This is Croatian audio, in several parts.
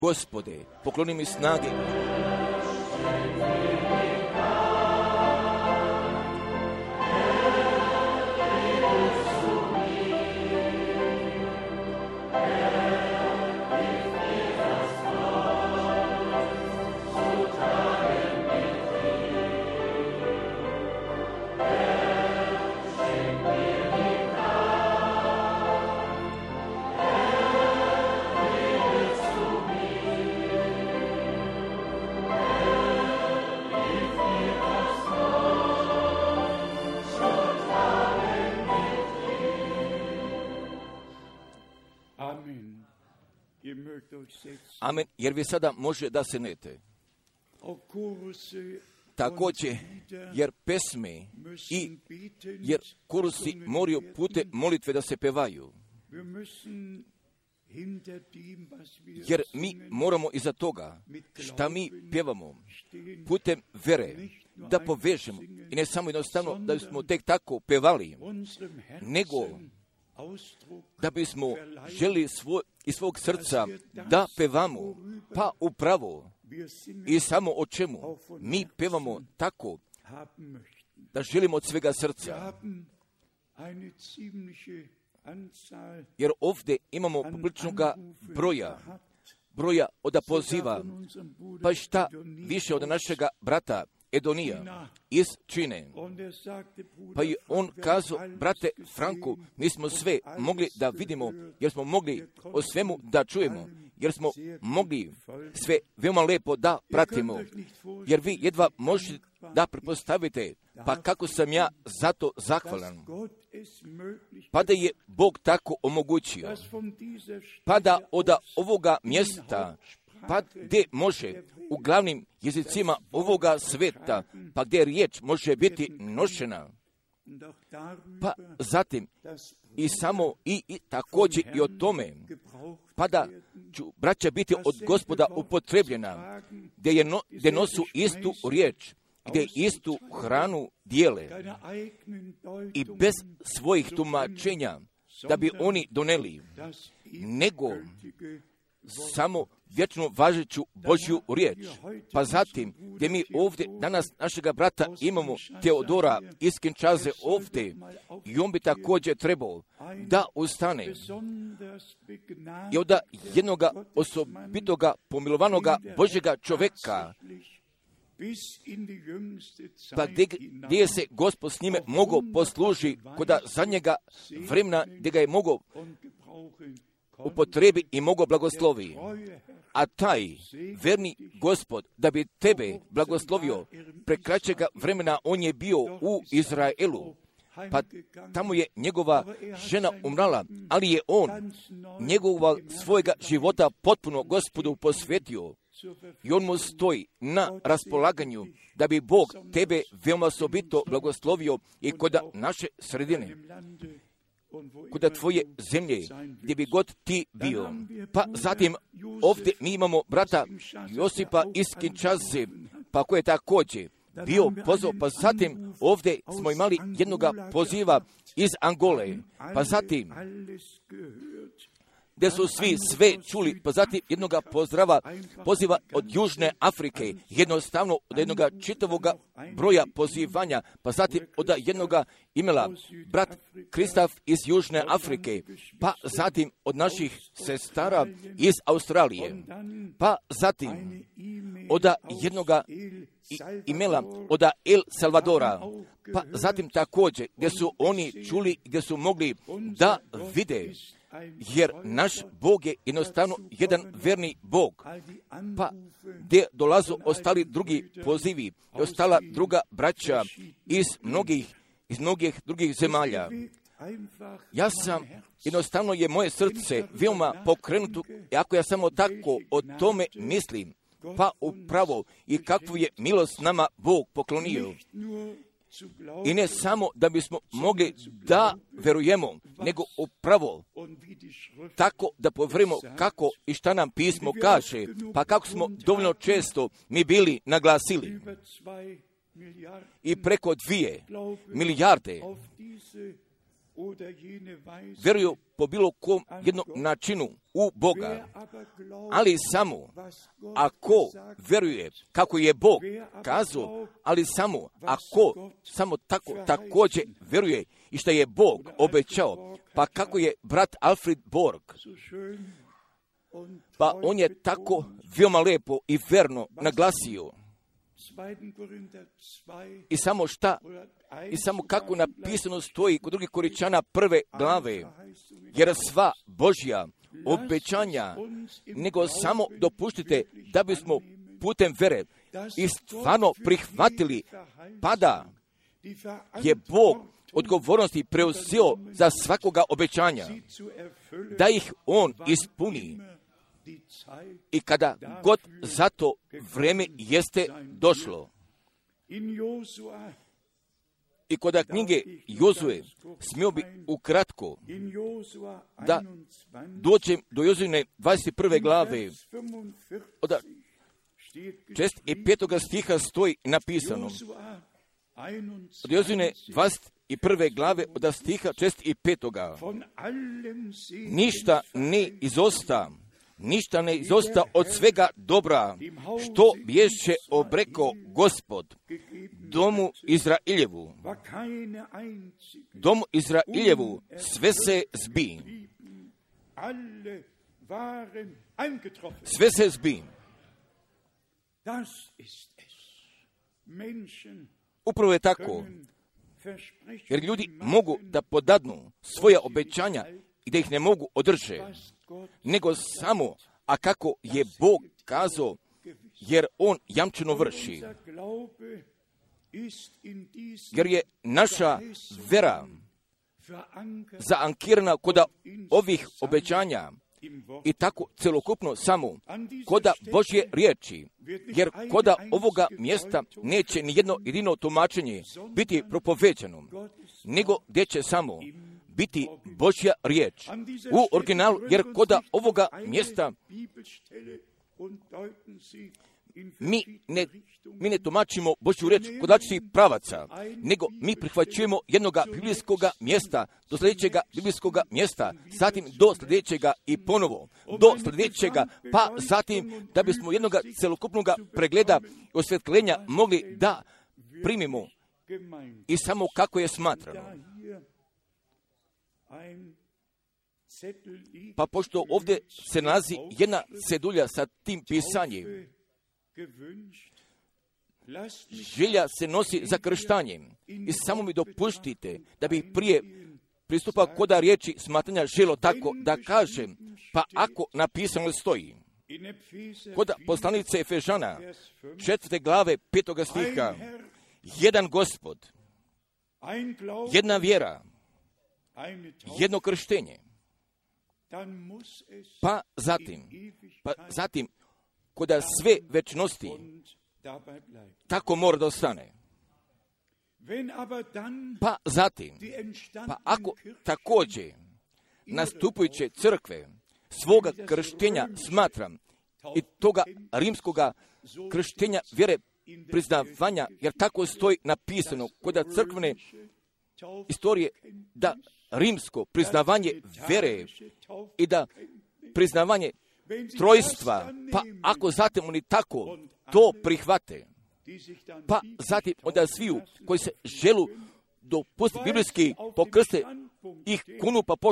Gospode, pokloni mi snage. Amen, jer vi sada može da se nete. Također, jer pesme i jer kurusi moraju pute molitve da se pevaju. Jer mi moramo iza toga, šta mi pjevamo, putem vere, da povežemo. I ne samo jednostavno da bismo tek tako pevali, nego da bismo želi iz svog srca da pevamo, pa upravo i samo o čemu mi pevamo tako da želimo od svega srca. Jer ovdje imamo popriličnoga broja od poziva, pa šta više od našega brata Edonija iz Čine. Pa i on kazao, brate Franku, mi smo sve mogli da vidimo, jer smo mogli o svemu da čujemo, jer smo mogli sve veoma lepo da pratimo, jer vi jedva možete da pretpostavite, pa kako sam ja zato zahvalan. Pa da je Bog tako omogućio, pa da od ovoga mjesta, pa gdje može u glavnim jezicima ovoga sveta, pa gdje riječ može biti nošena, pa zatim i samo i također i o tome, pa da ću braća biti od Gospoda upotrebljena, gdje nosu istu riječ, gdje istu hranu dijele i bez svojih tumačenja da bi oni doneli, nego samo vječno važeću Božju riječ. Pa zatim, gdje mi ovdje danas našega brata imamo Teodora iz Kinčaze ovdje, i on bi također trebao da ustane i od jednoga osobitoga pomilovanoga Božjega čovjeka, pa gdje se Gospod s njime mogao posluži kod zadnjega vremena, gdje ga je mogao upotrebi i mogao blagoslovi. A taj verni Gospod, da bi tebe blagoslovio, prekraćega vremena on je bio u Izraelu, pa tamo je njegova žena umrala, ali je on njegova svojega života potpuno Gospodu posvetio. I on mu stoji na raspolaganju da bi Bog tebe veoma osobito blagoslovio i kod naše sredine, kod tvoje zemlje, gdje bi god ti bio. Pa zatim ovdje mi imamo brata Josipa iz Kinčaze, pa koji je također bio pozvao, pa zatim ovdje smo imali jednoga poziva iz Angole, pa zatim gdje su svi sve čuli, pa zatim jednoga poziva od Južne Afrike, jednostavno od jednoga čitavoga broja pozivanja, pa zatim od jednoga imela brat Kristaf iz Južne Afrike, pa zatim od naših sestara iz Australije, pa zatim od jednoga imela od El Salvadora, pa zatim također gdje su oni čuli, gdje su mogli da vide, jer naš Bog je jednostavno jedan verni Bog, pa gdje dolazu ostali drugi pozivi i ostala druga braća iz mnogih drugih zemalja. Ja sam, jednostavno je moje srce veoma pokrenuto, ako ja samo tako o tome mislim, pa upravo i kakvu je milost nama Bog poklonio. I ne samo da bismo mogli da verujemo, nego upravo tako da povjerimo kako i šta nam pismo kaže, pa kako smo dovoljno često mi bili naglasili. I preko 2 milijarde vjeruju po bilo kom jednom načinu u Boga, ali samo ako vjeruje kako je Bog kazao, ali samo ako samo tako također vjeruje i što je Bog obećao, pa kako je brat Alfred Borg, pa on je tako veoma lepo i verno naglasio i samo šta, i samo kako napisano stoji kod drugih Koričana 1. glave, jer sva Božja obećanja, nego samo dopuštite da bismo putem vere i stvarno prihvatili, pa da je Bog odgovornosti preuzeo za svakoga obećanja, da ih on ispuni i kada god za to vrijeme jeste došlo. I kod knjige Jozue smio bi ukratko da dođem do Jozujine 21. glave, od 6. i 5. stiha stoji napisano. Od Jozujine 21. glave od stiha 6. i 5. Ništa ne izosta od svega dobra, što bješe obreko Gospod domu Izrailjevu, sve se zbi. Sve se zbi. Upravo je tako, jer ljudi mogu da podadnu svoja obećanja i da ih ne mogu održe, nego samo, a kako je Bog kazao, jer on jamčeno vrši. Jer je naša vera zaankirana kod ovih obećanja i tako celokupno samo kod Božje riječi, jer kod ovoga mjesta neće ni jedno jedino tumačenje biti propoveđeno, nego gdje će samo biti Božja riječ u originalu, jer kod ovoga mjesta mi ne tumačimo Božju riječ kod različitih pravaca, nego mi prihvaćujemo jednoga biblijskoga mjesta do sljedećega biblijskoga mjesta, zatim do sljedećega i ponovo do sljedećega, pa zatim da bismo jednoga celokupnog pregleda i osvjetljenja mogli da primimo i samo kako je smatrano. Pa pošto ovdje se nalazi jedna cedulja sa tim pisanjem, želja se nosi za krštanjem i samo mi dopustite da bih prije pristupao kod riječi smatranja želo tako da kažem, pa ako napisano stoji kod poslanice Efežana 4. glave 5. stiha, jedan Gospod, jedna vjera, jedno krštenje, pa zatim kod sve večnosti tako mora da ostane. Pa zatim, pa ako također nastupujuće crkve svoga krštenja smatram i toga rimskoga krštenja vjere priznavanja, jer tako stoji napisano kod crkvene istorije, da rimsko priznavanje vjere i da priznavanje trojstva, pa ako zatim oni tako to prihvate, pa zatim onda sviju koji se želu dopustiti biblijski pokrste ih kunu, pa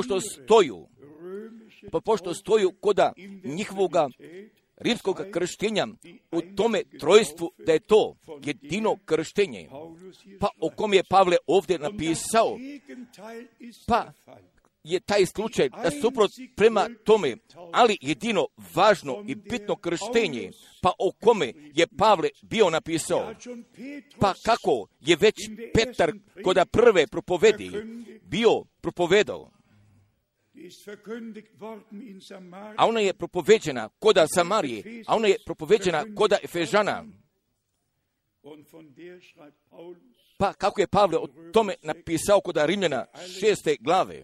pošto stoju koda njihovoga rimskog krštenja u tome trojstvu, da je to jedino krštenje, pa o kom je Pavle ovdje napisao, pa je taj slučaj da suprot prema tome, ali jedino važno i bitno krštenje, pa o kome je Pavle bio napisao, pa kako je već Petar koda prve propovedi bio propovedao, a ona je propoveđena koda Samarije, a ona je propoveđena koda Efežana. Pa kako je Pavle o tome napisao kod Rimljana 6. glave.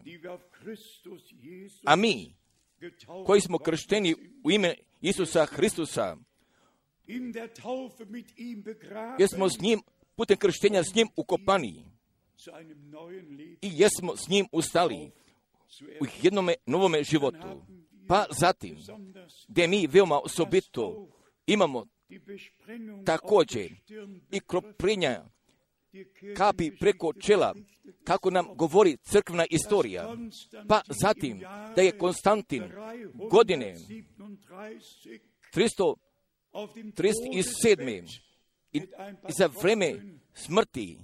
A mi, koji smo kršteni u ime Isusa Hristusa, jer smo s njim, putem krštenja s njim ukopani, i jesmo s njim ustali u jednome novome životu. Pa zatim, gdje mi veoma osobito imamo također i kropljenja kapi preko čela, kako nam govori crkvena istorija. Pa zatim, da je Konstantin godine 337. i za vreme smrti,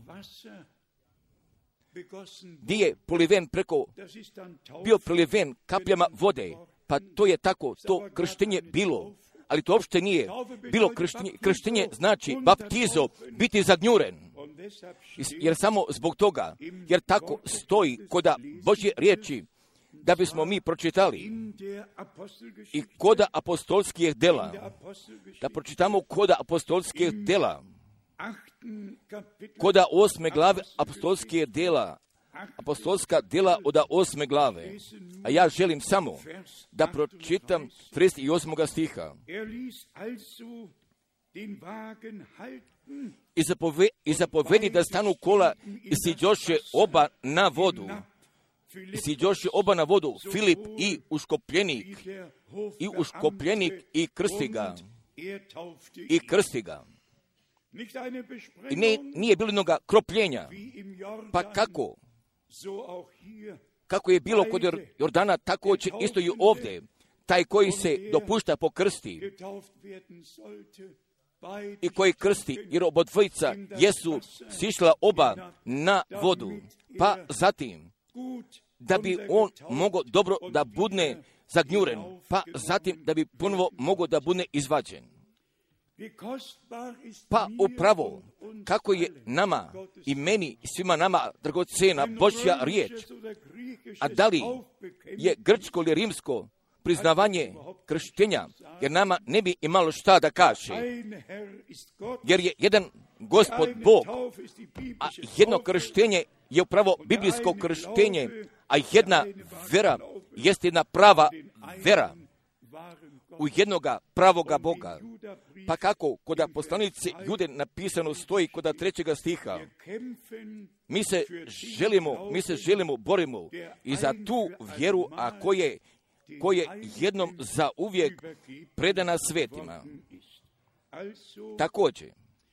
gdje je bio proliven kapljama vode, pa to je tako, to krštenje bilo, ali to uopšte nije bilo krštenje. Krštenje znači baptizo, biti zagnjuren. Jer samo zbog toga, jer tako stoji koda Božje riječi, da bismo mi pročitali i koda apostolskih dela, da pročitamo koda apostolskih dela, koda 8. glave apostolskih dela, apostolska dela od 8. glave. A ja želim samo da pročitam 38. stiha. I zapovedi da stanu kola i siđoše oba na vodu. Filip i uškopljenik i krsti ga. I nije bilo jednoga kropljenja. Pa kako je bilo kod Jordana, tako će isto i ovdje. Taj koji se dopušta po krsti i koji krsti, jer obodvojica jesu sišla oba na vodu. Pa zatim, da bi on mogao dobro da budne zagnjuren, pa zatim da bi ponovo mogao da budne izvađen. Pa upravo, kako je nama i meni i svima nama dragocena Božja riječ, a da li je grčko ili rimsko priznavanje krštenja, jer nama ne bi imalo šta da kaže, jer je jedan Gospod Bog, a jedno krštenje je upravo biblijsko krštenje, a jedna vera jeste jedna prava vera u jednoga pravoga Boga. Pa kako kod poslanice Jude napisano stoji kod 3. stiha, mi se želimo, borimo i za tu vjeru, a koje jednom za uvijek predana svetima. Također,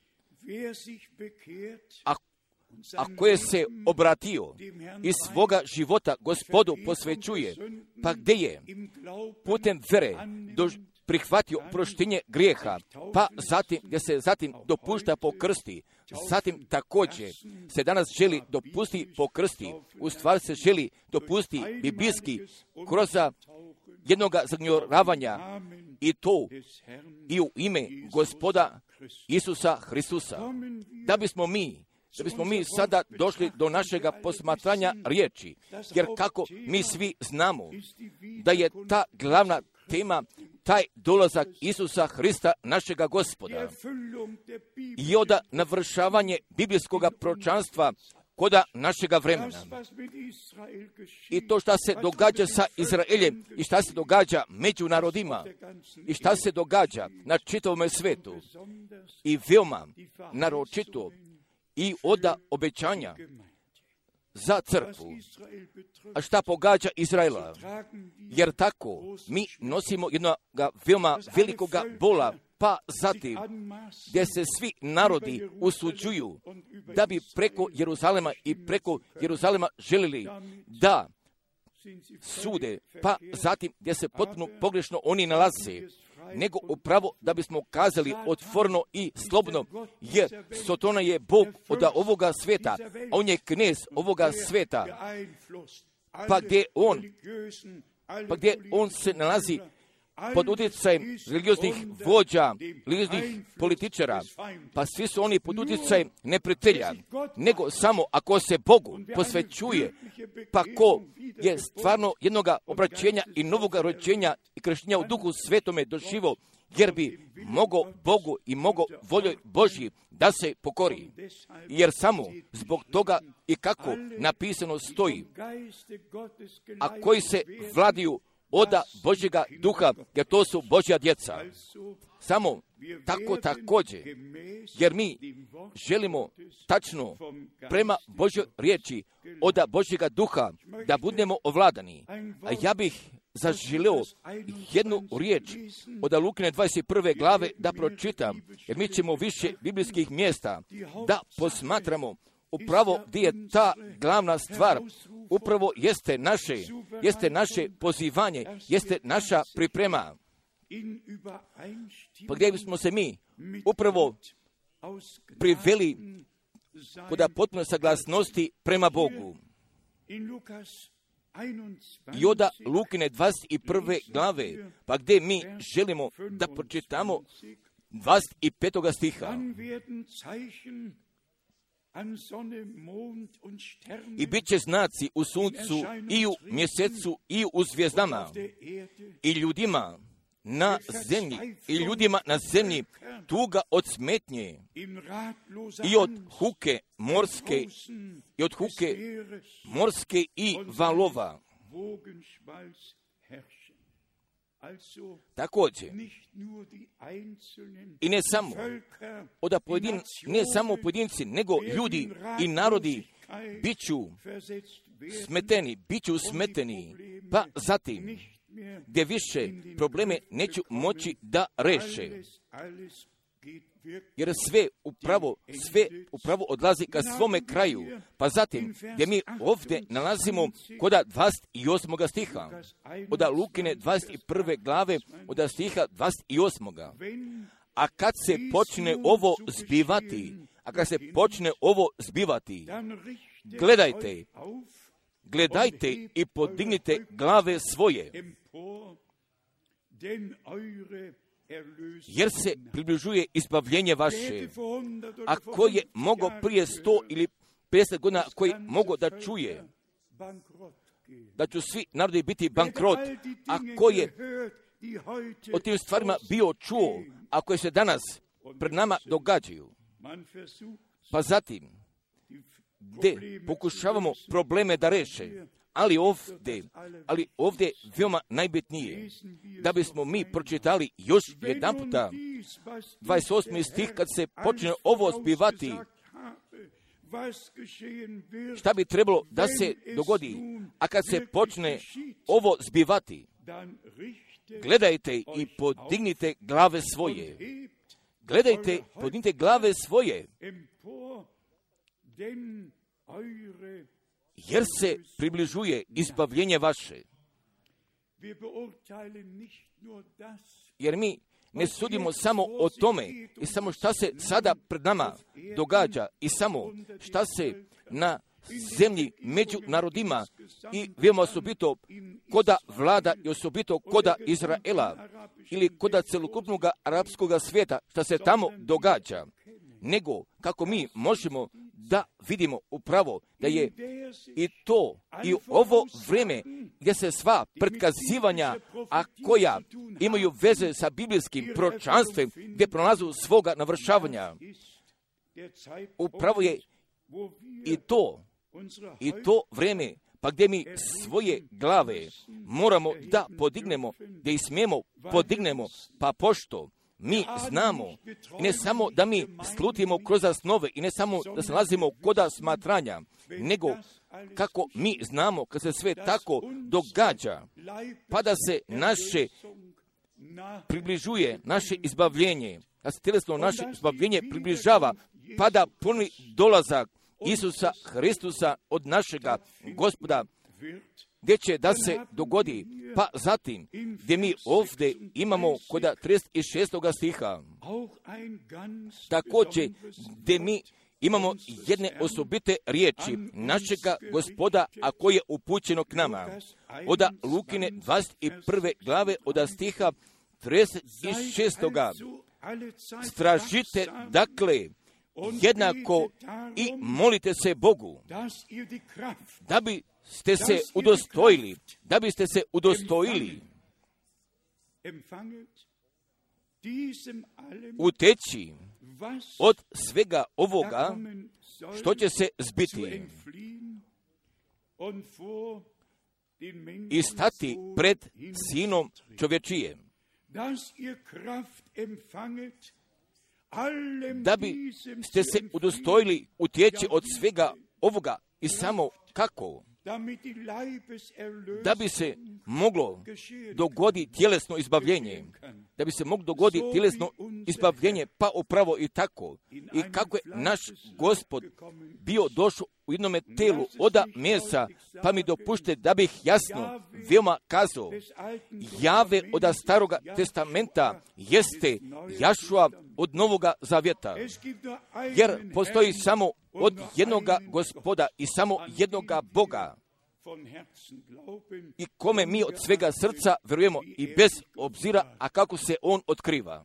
a koje se obratio i svoga života Gospodu posvećuje, pa gdje je putem vere prihvatio oproštenje grijeha, pa zatim gdje se zatim dopušta po krsti, zatim također se danas želi dopustiti po krsti, u stvari se želi dopustiti biblijski kroz jednoga zagnjuravanja, i to i u ime Gospoda Isusa Hristusa. Da bismo mi sada došli do našega posmatranja riječi, jer kako mi svi znamo da je ta glavna tema taj dolazak Isusa Hrista, našega Gospoda, i onda navršavanje biblijskog proročanstva koda našega vremena. I to šta se događa sa Izraeljem i šta se događa među narodima i šta se događa na čitavom svetu i veoma naročito i oda obećanja za crkvu. A šta pogađa Izraela? Jer tako mi nosimo jednog veoma velikoga bola, pa zatim gdje se svi narodi usuđuju da bi preko Jeruzalema želili da sude, pa zatim gdje se potpuno pogrešno oni nalaze, nego upravo da bismo kazali otvoreno i slobodno, jer Sotona je Bog od ovoga sveta, a on je knez ovoga sveta, pa gdje on se nalazi pod utjecajem religioznih vođa, religioznih političara, pa svi su oni pod utjecajem neprijatelja, nego samo ako se Bogu posvećuje, pa ko je stvarno jednoga obraćenja i novoga rođenja i krštenja u Duhu Svetome doživo, jer bi mogao Bogu i mogao voljoj Božji da se pokori. Jer samo zbog toga i kako napisano stoji, a koji se vladiju od Božjega duha, jer to su Božja djeca. Samo tako također, jer mi želimo tačno prema Božjoj riječi od Božjega duha da budemo ovladani. A ja bih zaželio jednu riječ od Lukine 21. glave da pročitam, jer mi ćemo više biblijskih mjesta da posmatramo upravo gdje je ta glavna stvar, upravo jeste naše pozivanje, jeste naša priprema. Pa gdje bismo se mi upravo priveli kod potpune saglasnosti prema Bogu. I od Lukine 21. glave, pa gdje mi želimo da pročitamo 25. stiha. I bit će znaci u suncu i u mjesecu i u zvijezdama i ljudima na zemlji tuga od smetnje i od huke morske i valova. Također, i ne samo pojedinci, nego ljudi i narodi biću smeteni, pa zatim gdje više probleme neću moći da reše. Jer sve upravo odlazi ka svome kraju. Pa zatim, gdje mi ovdje nalazimo kod 28. stiha, od Lukine 21. glave, od stiha 28. A kad se počne ovo zbivati, gledajte i podignite glave svoje, jer se približuje izbavljenje vaše. A ko je mogao prije 100 ili 50 godina, koji mogo da čuje da ću svi narodi biti bankrot, a ko je o tim stvarima bio čuo, a koje se danas pred nama događaju. Pa zatim, gdje pokušavamo probleme da reše, ali ovdje veoma najbitnije, da bismo mi pročitali još jedan puta 28. stih, kad se počne ovo zbivati, šta bi trebalo da se dogodi, a kad se počne ovo zbivati, gledajte i podignite glave svoje. Gledajte, podignite glave svoje, jer se približuje izbavljenje vaše. Jer mi ne sudimo samo o tome i samo šta se sada pred nama događa i samo šta se na zemlji među narodima i veoma osobito koda vlada i osobito koda Izraela ili koda celokupnog arapskog svijeta šta se tamo događa, nego kako mi možemo da vidimo upravo da je i to i ovo vrijeme gdje se sva pretkazivanja, a koja imaju veze sa biblijskim proročanstvom, gdje pronalazu svoga navršavanja, upravo je i to vrijeme, pa gdje mi svoje glave moramo da podignemo, gdje ih smijemo podignemo, pa pošto mi znamo, i ne samo da mi slutimo kroz snove i ne samo da se nalazimo kod smatranja, nego kako mi znamo kad se sve tako događa, pa da se naše približuje, naše izbavljenje, da se tjelesno naše izbavljenje približava, pa da puni dolazak Isusa Hristusa od našega Gospoda, gdje će da se dogodi, pa zatim gdje mi ovdje imamo kod 36. stiha, također gdje mi imamo jedne osobite riječi našega Gospoda, a koje je upućeno k nama, od Lukine 21. glave od stiha 36. Stražite dakle jednako i molite se Bogu, da biste se udostojili uteći od svega ovoga što će se zbiti i stati pred Sinom čovječijem, da bi ste se udostojili utjeći od svega ovoga i samo kako? Da bi se moglo dogoditi tjelesno izbavljenje, da bi se moglo dogoditi tjelesno izbavljenje, pa upravo i tako. I kako je naš Gospod bio došao u jednome telu oda mesa, pa mi dopušte da bih jasno veoma kazao, jave od staroga testamenta jeste Jašua od Novoga Zavjeta, jer postoji samo od jednoga Gospoda i samo jednoga Boga, i kome mi od svega srca vjerujemo i bez obzira, a kako se on otkriva.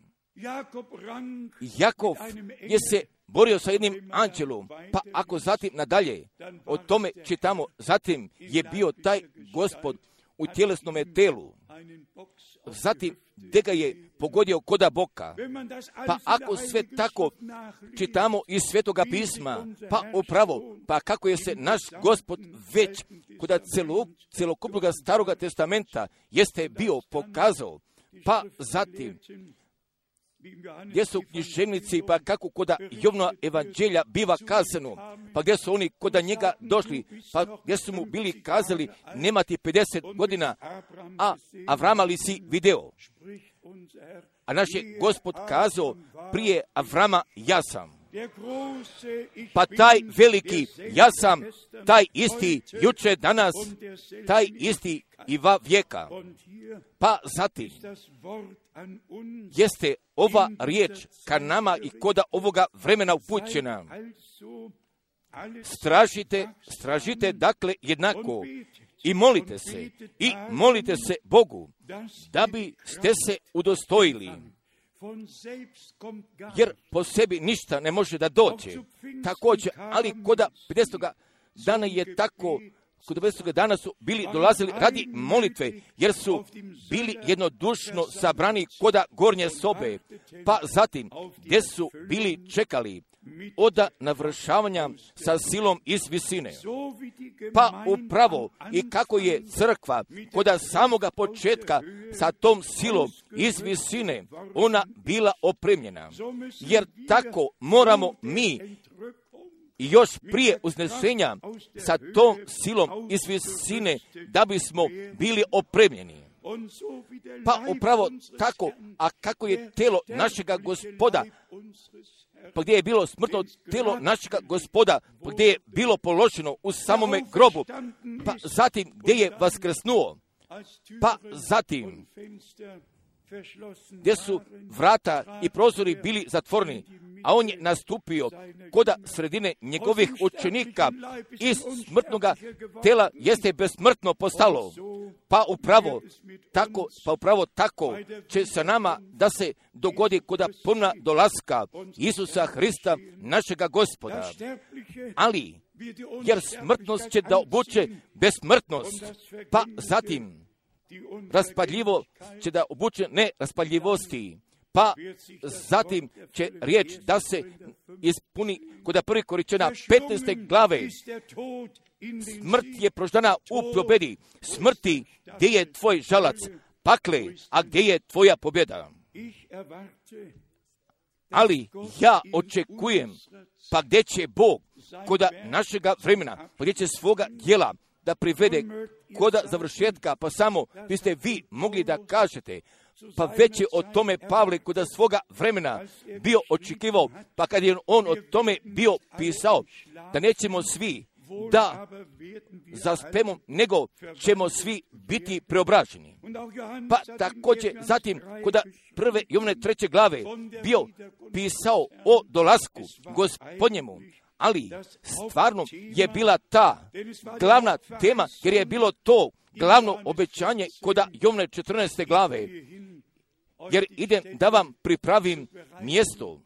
Jakov je se borio sa jednim anđelom, pa ako zatim nadalje o tome čitamo, zatim je bio taj Gospod u tjelesnome telu, zatim gdje ga je pogodio koda boka. Pa ako sve tako čitamo iz Svetoga pisma, pa upravo, pa kako je se naš Gospod već koda celokupnog staroga testamenta jeste bio pokazao, pa zatim gdje su književnici, pa kako koda Jovnova evanđelja biva kazano, pa gdje su oni koda njega došli, pa gdje su mu bili kazali, nema ti 50 godina, a Avrama li si video? A naš je Gospod kazao, prije Avrama ja sam. Pa taj veliki ja sam, taj isti juče, danas, taj isti i va vijeka. Pa zatim jeste ova riječ ka nama i koda ovoga vremena upućena. Stražite dakle jednako i molite se Bogu da bi ste se udostojili, jer po sebi ništa ne može da dođe. Također, ali koda 50. dana je tako, kod 50. dana su bili dolazili radi molitve, jer su bili jednodušno sabrani koda gornje sobe, pa zatim gdje su bili čekali od navršavanja sa silom iz visine. Pa upravo i kako je crkva koda samoga početka sa tom silom iz visine ona bila opremljena, jer tako moramo mi i još prije uznesenja sa tom silom iz visine da bismo bili opremljeni. Pa upravo tako, a kako je telo našega Gospoda, pa gdje je bilo smrtno telo našega Gospoda, pa gdje je bilo položeno u samome grobu, pa zatim gdje je vaskrsnuo, pa zatim gdje su vrata i prozori bili zatvoreni, a on je nastupio koda sredine njegovih učenika, iz smrtnoga tela jeste besmrtno postalo. Pa upravo tako će sa nama da se dogodi koda puna dolaska Isusa Hrista, našega Gospoda. Ali, jer smrtnost će da obuče besmrtnost, pa zatim raspadljivo će da obuče neraspadljivosti, pa zatim će riječ da se ispuni kod 1. Korinćana 15. glave. Smrt je proždana u pobjedi. Smrti, gdje je tvoj žalac? Pakle, a gdje je tvoja pobjeda? Ali ja očekujem, pa gdje će Bog koda našega vremena, pa gdje će svoga djela da privede koda završetka, pa samo biste vi mogli da kažete, pa već je o tome Pavle koda svoga vremena bio očekivao, pa kad je on o tome bio pisao, da nećemo svi da zaspemo, nego ćemo svi biti preobraženi. Pa također zatim koda 1. Jovne 3. glave bio pisao o dolasku Gospodnjemu, ali stvarno je bila ta glavna tema, jer je bilo to glavno obećanje koda Jovne 14. glave, jer idem da vam pripravim mjesto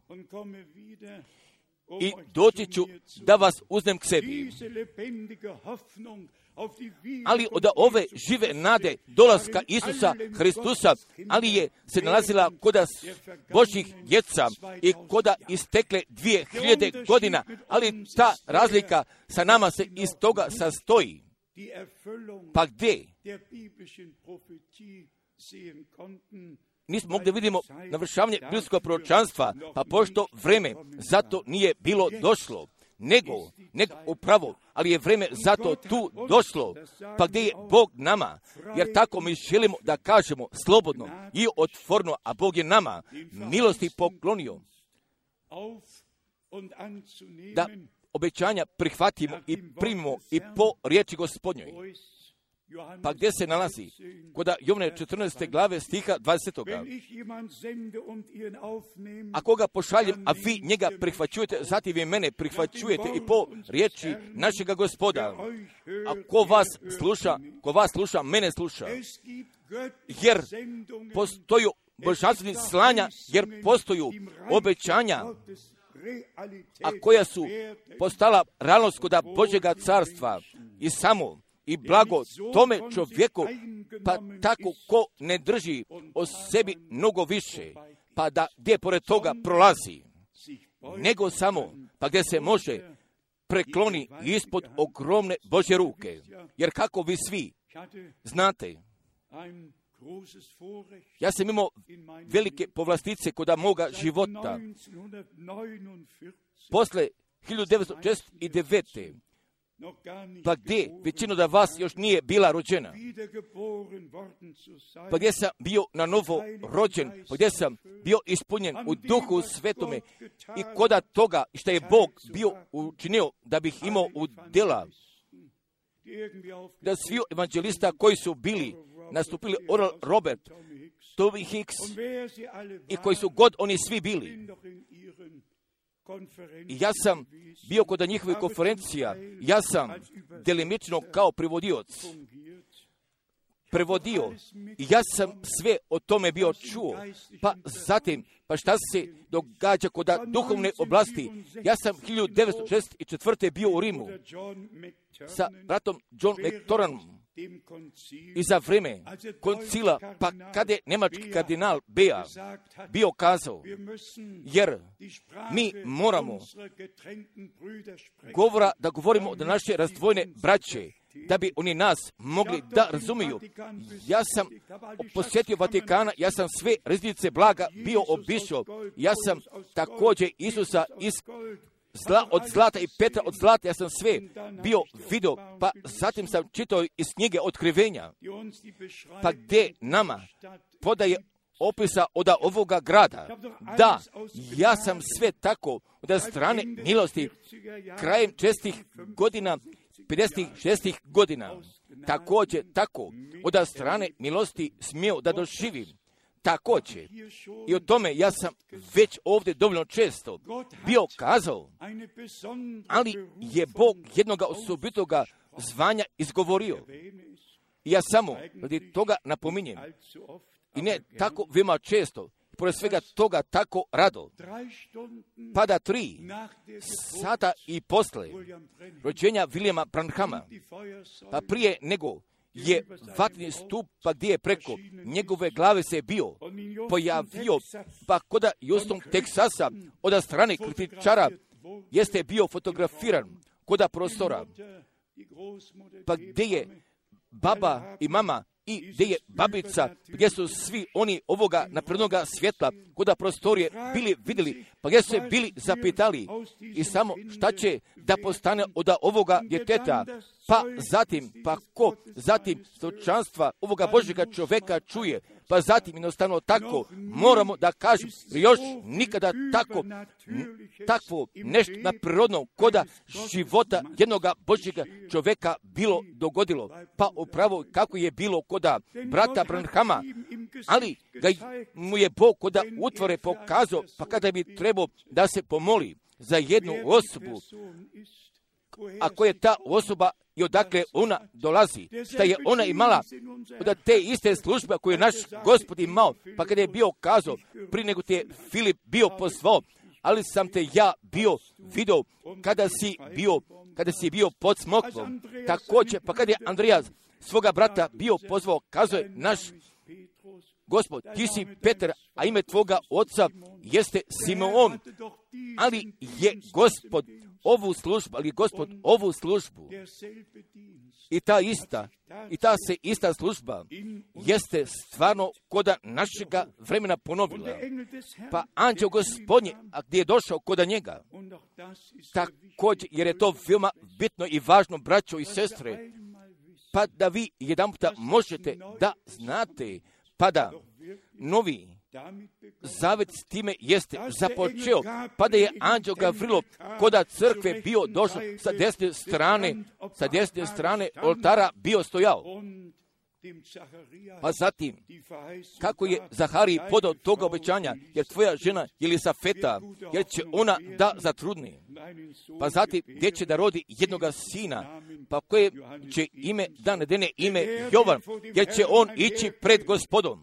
i doći ću da vas uzmem k sebi. Ali od ove žive nade dolaska Isusa Hristusa, ali je se nalazila koda Božjih djeca i koda istekle 2000 godina, ali ta razlika sa nama se iz toga sastoji. Pa gdje nismo mogli da vidimo navršavanje biblijskog proročanstva, pa pošto vreme zato nije bilo došlo, nego upravo, ali je vreme zato tu došlo, pa gdje je Bog nama, jer tako mi želimo da kažemo slobodno i otvoreno, a Bog je nama milosti poklonio da obećanja prihvatimo i primimo i po riječi Gospodnjoj. Pa gdje se nalazi? Kod Jovne 14. glave stiha 20. Ako ga pošaljem, a vi njega prihvaćujete, zatim vi mene prihvaćujete i po riječi našega Gospoda. A ko vas sluša, mene sluša. Jer postoju božanstveni slanja, jer postoju obećanja, a koja su postala realnost kod Božjega carstva i samo i blago tome čovjeku, pa tako ko ne drži o sebi mnogo više, pa da gdje pored toga prolazi, nego samo, pa gdje se može prekloni ispod ogromne Božje ruke. Jer kako vi svi znate, ja sam imao velike povlastice kod moga života. Posle 1949. Pa gdje većina da vas još nije bila rođena, pa gdje sam bio na novo rođen, pa gdje sam bio ispunjen u Duhu Svetome i koda toga što je Bog bio učinio da bih imao u djela, da svi evanđelista koji su bili nastupili, Oral Robert, Toby Hicks i koji su god oni svi bili. I ja sam bio kod njihovih konferencija, ja sam delimično kao prevodio i ja sam sve o tome bio čuo. Pa zatim, pa šta se događa kod duhovne oblasti? Ja sam 1964. bio u Rimu sa bratom John McTorranom i za vreme koncila, pa kada je nemački kardinal Bea bio kazao, jer mi moramo da govorimo od naše razdvojene braće, da bi oni nas mogli da razumiju. Ja sam posjetio Vatikana, ja sam sve riznice blaga bio obišao, ja sam također Isusa od zlata i Petra od zlata, ja sam sve bio vidio, pa zatim sam čitao iz knjige Otkrivenja, pa gdje nama podaje opisa od ovoga grada. Da, ja sam sve tako od strane milosti krajem 60. godina, 56. godina, također tako od strane milosti smio da doživim. Također, i o tome ja sam već ovdje dovoljno često bio kazao, ali je Bog jednoga osobitoga zvanja izgovorio. I ja samo radi toga napominjem. I ne tako veoma često, pored svega toga tako rado. Pa da 3 sata i posle rođenja Williama Branhama, pa prije nego je vatni stup, pa gdje je preko njegove glave se bio pojavio, pa kod Houston, Teksasa, od strane kritičara jeste bio fotografiran kod prostora, pa gdje je baba i mama i gdje je babica, gdje su svi oni ovoga naprednoga svjetla kod prostorije bili vidjeli, pa gdje su se bili zapitali i samo šta će da postane od ovoga djeteta, pa zatim stočanstva ovoga Božjega čovjeka čuje, pa zatim jednostavno tako moramo da kažem, još nikada takvo nešto na prirodno koda života jednoga Božjega čovjeka bilo dogodilo, pa upravo kako je bilo koda brata Branhama, ali ga mu je Bog koda utvore pokazao, pa kada bi trebao da se pomoli za jednu osobu, ako je ta osoba i odakle ona dolazi, šta je ona imala od te iste službe koje je naš Gospod imao, pa kada je bio kazao, prije nego te Filip bio pozvao, ali sam te ja bio vidio kada si bio pod smoklom. Također, pa kada je Andrija svoga brata bio pozvao, kazao je naš Gospod, ti si Petar, a ime tvoga oca jeste Simeon. Ali je Gospod ovu službu, ali Gospod ovu službu i ta se ista služba jeste stvarno koda našega vremena ponovila. Pa anđeo Gospodnje, a gdje je došao koda njega, također, jer je to veoma bitno i važno, braćo i sestre, pa da vi jedan puta možete da znate, pa da novi Zavet s time jeste započeo, pa da je anđeo Gavrilo koda crkve bio došao sa desne strane oltara bio stojao. Pa zatim, kako je Zahariji podao toga obećanja, jer tvoja žena je li Safeta, jer će ona da zatrudni. Pa zatim, gdje će da rodi jednoga sina, pa koje će ime da nadene ime Jovan, jer će on ići pred Gospodom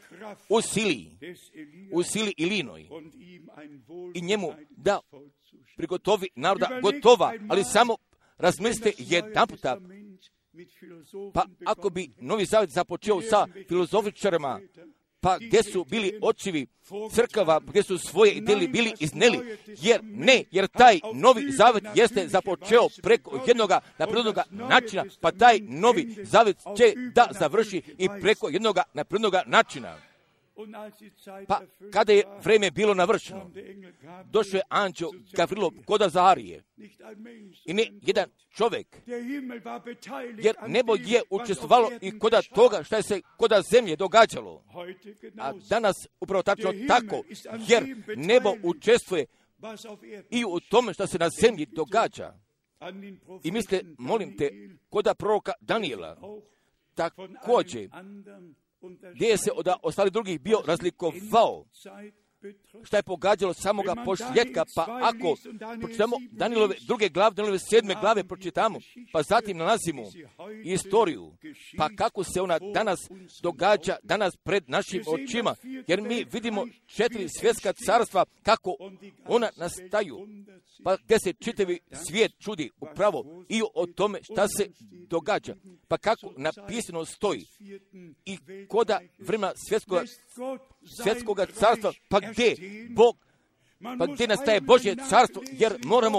u sili Ilinoj i njemu da prigotovi naroda gotova, ali samo razmislite jedan puta. Pa ako bi Novi Zavet započeo sa filozofičarima, pa gdje su bili očevi crkava, gdje su svoje ideje bili izneli, jer taj Novi Zavet jeste započeo preko jednoga naprednoga načina, pa taj Novi Zavet će da završi i preko jednoga naprednoga načina. Pa kada je vreme bilo navršeno, došao je anđeo Gavrilo koda Zaharije. I ne jedan čovjek, jer nebo je učestvovalo i koda toga što je se koda zemlje događalo. A danas upravo tačno tako, jer nebo učestvuje i u tome što se na zemlji događa. I mislite, molim te, koda proroka Danijela, također, gdje je se od ostalih drugih bio razlikovao, šta je pogađalo samoga posljedka, pa ako pročitamo Danilove druge glave, Danilove 7. glave pročitamo, pa zatim nalazimo istoriju, pa kako se ona danas događa, danas pred našim očima, jer mi vidimo 4 svjetska carstva, kako ona nastaju, pa gdje se čitavi svijet čudi upravo i o tome šta se događa, pa kako napisano stoji i koda vremena svjetskoga carstva, pa gdje nastaje Božje carstvo, jer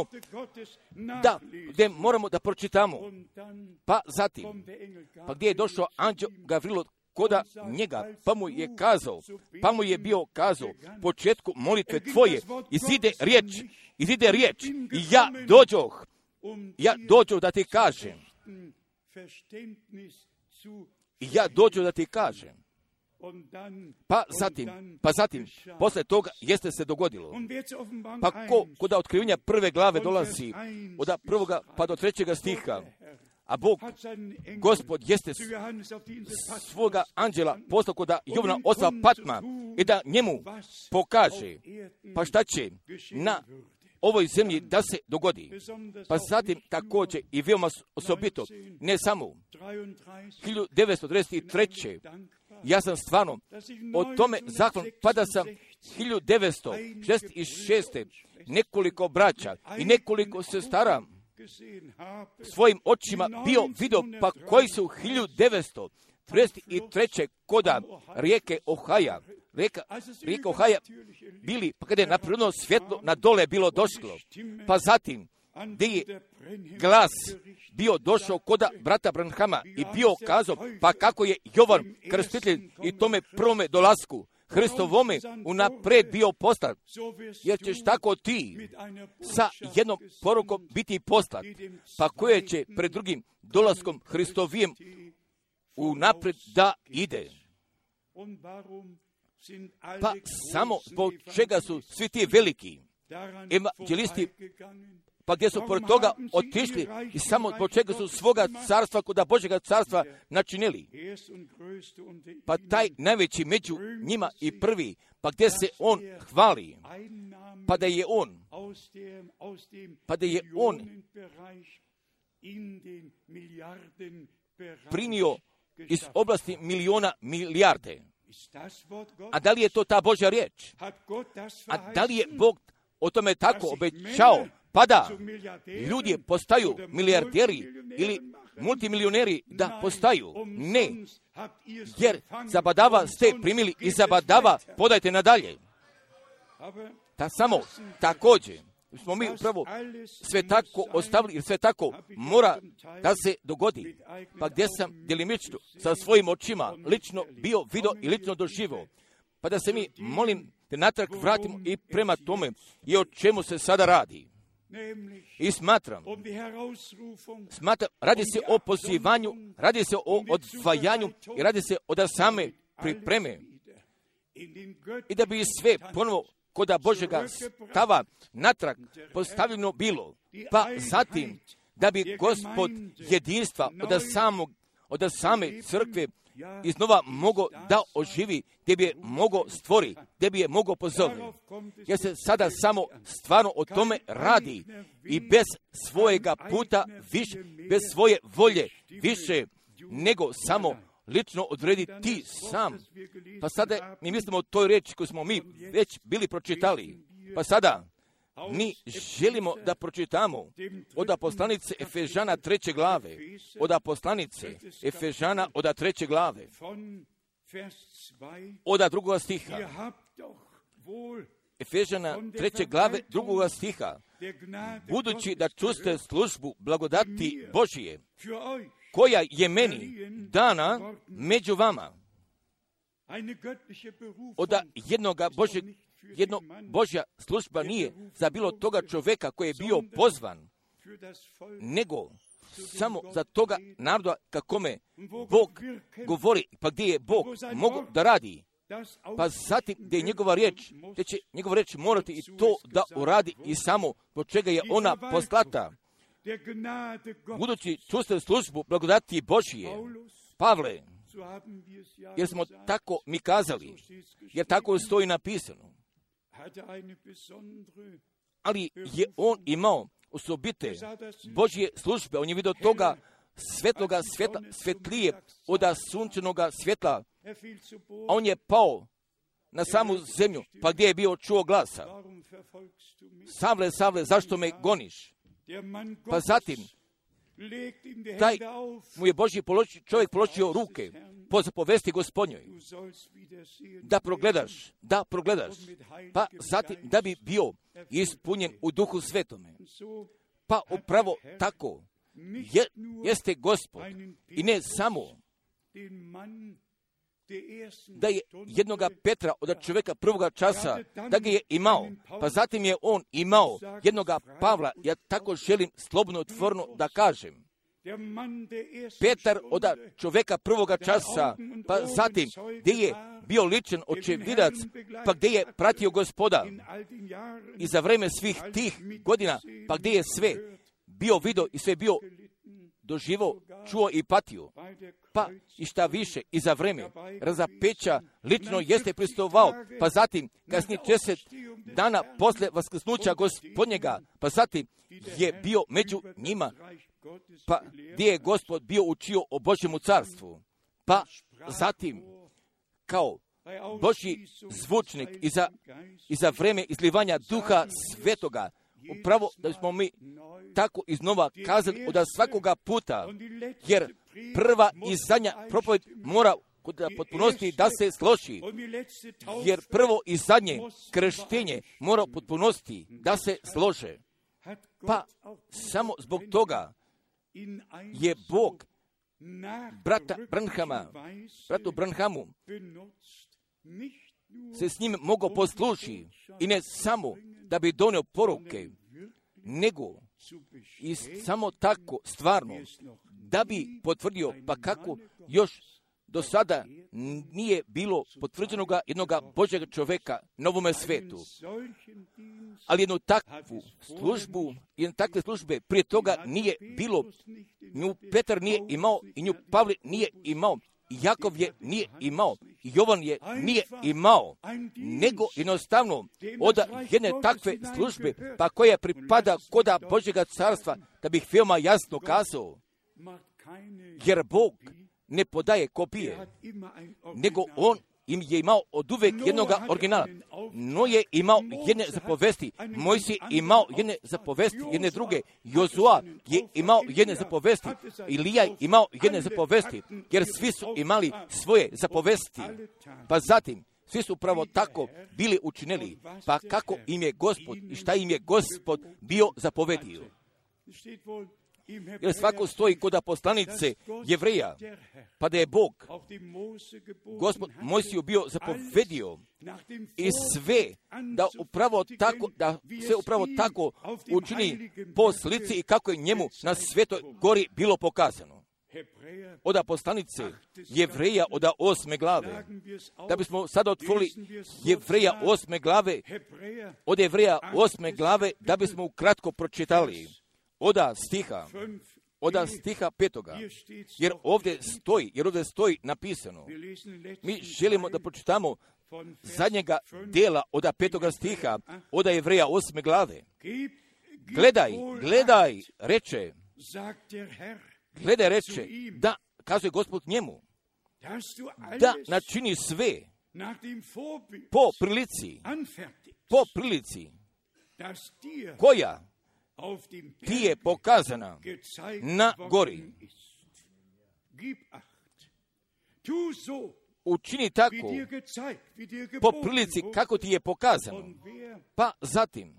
moramo da pročitamo. Pa zatim, pa gdje je došao anđeo Gavrilo koda njega, pa mu je bio kazao, početku molitve tvoje, izide riječ, i ja dođoh da ti kažem. Pa zatim, posle toga jeste se dogodilo. Pa koda otkrivenja 1. glave dolazi, od 1. pa do 3. stiha, a Bog, Gospod, jeste svoga anđela poslao koda Jovana oca Patma i da njemu pokaže, pa šta će na ovoj zemlji da se dogodi. Pa zatim također i veoma osobito, ne samo 1933. Ja sam stvarno o tome zahvalan, pa da sam 1966. nekoliko braća i nekoliko sestara svojim očima bio vidio, pa koji su 1933. koda rijeke Ohaja, rijeka Ohaja bili, pa kada je naprirodno svjetlo na dole bilo došlo, pa zatim gdje je glas bio došao koda brata Branhama i bio kazao, pa kako je Jovan Krstitelj i tome prvome dolasku Hristovome unapred bio poslat, jer ćeš tako ti sa jednom porukom biti poslat, pa koje će pred drugim dolaskom Hristovijem unapred da ide. Pa samo zbog čega su svi ti veliki evanđelisti, pa gdje su pored toga otišli i samo zbog čega su svoga carstva, koda Božjega carstva načinili. Pa taj najveći među njima i prvi, pa gdje se on hvali, pa da je on prinio iz oblasti milijarde. A da li je to ta Božja riječ? A da li je Bog o tome tako obećao? Pa da ljudi postaju milijarderi ili multimilioneri da postaju. Ne, jer zabadava ste primili i zabadava podajte nadalje. Samo također smo mi upravo sve tako ostavili, jer sve tako mora da se dogodi. Pa gdje sam djelimično sa svojim očima lično bio, vidio i lično doživio. Pa da se mi, molim, te natrag vratimo i prema tome i o čemu se sada radi. I smatram, radi se o pozivanju, radi se o odvajanju i radi se od same pripreme. I da bi sve ponovo koda Božega stava natrag postavljeno bilo, pa zatim da bi Gospod jedinstva od same crkve iznova mogo da oživi, gdje bi je mogo stvori, gdje bi je mogo pozove. Jer se sada samo stvarno o tome radi i bez svojega puta više, bez svoje volje više nego samo lično odredi ti sam. Pa sada mi mislimo o toj riječi koju smo mi već bili pročitali. Pa sada mi želimo da pročitamo od poslanice Efežana 3. glave, od poslanice Efežana od 3. glave, od 2. stiha. Efežana 3. glave 2. stiha. Budući da čuste službu blagodati Božije, koja je meni dana među vama, od jedna Božja služba nije za bilo toga čovjeka koji je bio pozvan, nego samo za toga naroda kakome Bog govori, pa gdje je Bog mogu da radi. Pa zatim gdje je njegova riječ morati i to da uradi i samo po čega je ona poslata. Budući čuste službu blagodati Božije, Pavle, jer smo tako mi kazali, jer tako stoji napisano. Ali je on imao osobite Božje službe, on je vidio toga svetloga svjetla, svetlije od sunčanoga svjetla, a on je pao na samu zemlju, pa gdje je bio čuo glasa: Savle, Savle, zašto me goniš? Pa zatim, taj mu je Božji čovjek položio ruke po zapovesti Gospodnjoj, da progledaš, pa zatim da bi bio ispunjen u Duhu Svetome. Pa upravo tako jeste Gospod, i ne samo da je jednoga Petra od čovjeka prvoga časa, da ga je imao, pa zatim je on imao jednoga Pavla. Ja tako želim slobodno otvoreno da kažem. Petar od čovjeka prvoga časa, pa zatim gdje je bio ličan očevidac, pa gdje je pratio Gospoda i za vreme svih tih godina, pa gdje je sve bio vidio i sve bio doživo, čuo i patio. Pa i šta više, i za vreme razapeća lično jeste pristovao, pa zatim kasnije 10 dana posle vaskrsnuća Gospodnjega, pa zatim je bio među njima, pa gdje je Gospod bio učio o Božjemu carstvu. Pa zatim kao Božji zvučnik i za vreme izlivanja Duha Svetoga, upravo da smo mi tako iznova kazali od svakoga puta, jer prva i zadnja propoved mora kod potpunosti da se složi, jer prvo i zadnje krštenje mora potpunosti da se slože. Pa samo zbog toga je Bog bratu Branhamu se s njim mogao poslužiti, i ne samo da bi donio poruke, nego i samo tako stvarno da bi potvrdio, pa kako još do sada nije bilo potvrđenoga jednoga Božjega čovjeka na ovome svetu. Ali jednu takvu službu, jedne takve službe prije toga nije bilo. Nju Petar nije imao i nju Pavle nije imao. Jakov je nije imao, Jovan je nije imao, nego jednostavno od jedne takve službe, pa koja pripada koda Božjega carstva, da bih veoma jasno kazao, jer Bog ne podaje kopije, nego on im je imao od uvek jednoga originala. No je imao jedne zapovesti, Mojsije imao jedne zapovesti, jedne druge, Jozua je imao jedne zapovesti, Ilija je imao jedne zapovesti, jer svi su imali svoje zapovesti. Pa zatim, Svi su upravo tako bili učinili. Pa kako im je Gospod i šta im je Gospod bio zapovedio? Jer svako stoji kod poslanice Jevreja, pa da je Bog, Gospod Mojsiju bio zapovedio i sve da sve upravo tako učini po slici i kako je njemu na Svetoj gori bilo pokazano. Od poslanice Jevreja od 8. glave. Da bismo sada otvorili Jevreja 8. glave, od Jevreja 8. glave, da bismo ukratko pročitali od stiha 5. Jer ovdje stoji napisano. Mi želimo da pročitamo zadnjega dela od 5. stiha od Jevreja 8. glave. Gledaj, reče, da, kazuje Gospod njemu, da načini sve po prilici koja ti je pokazana na gori. Učini tako po prilici kako ti je pokazano. Pa zatim,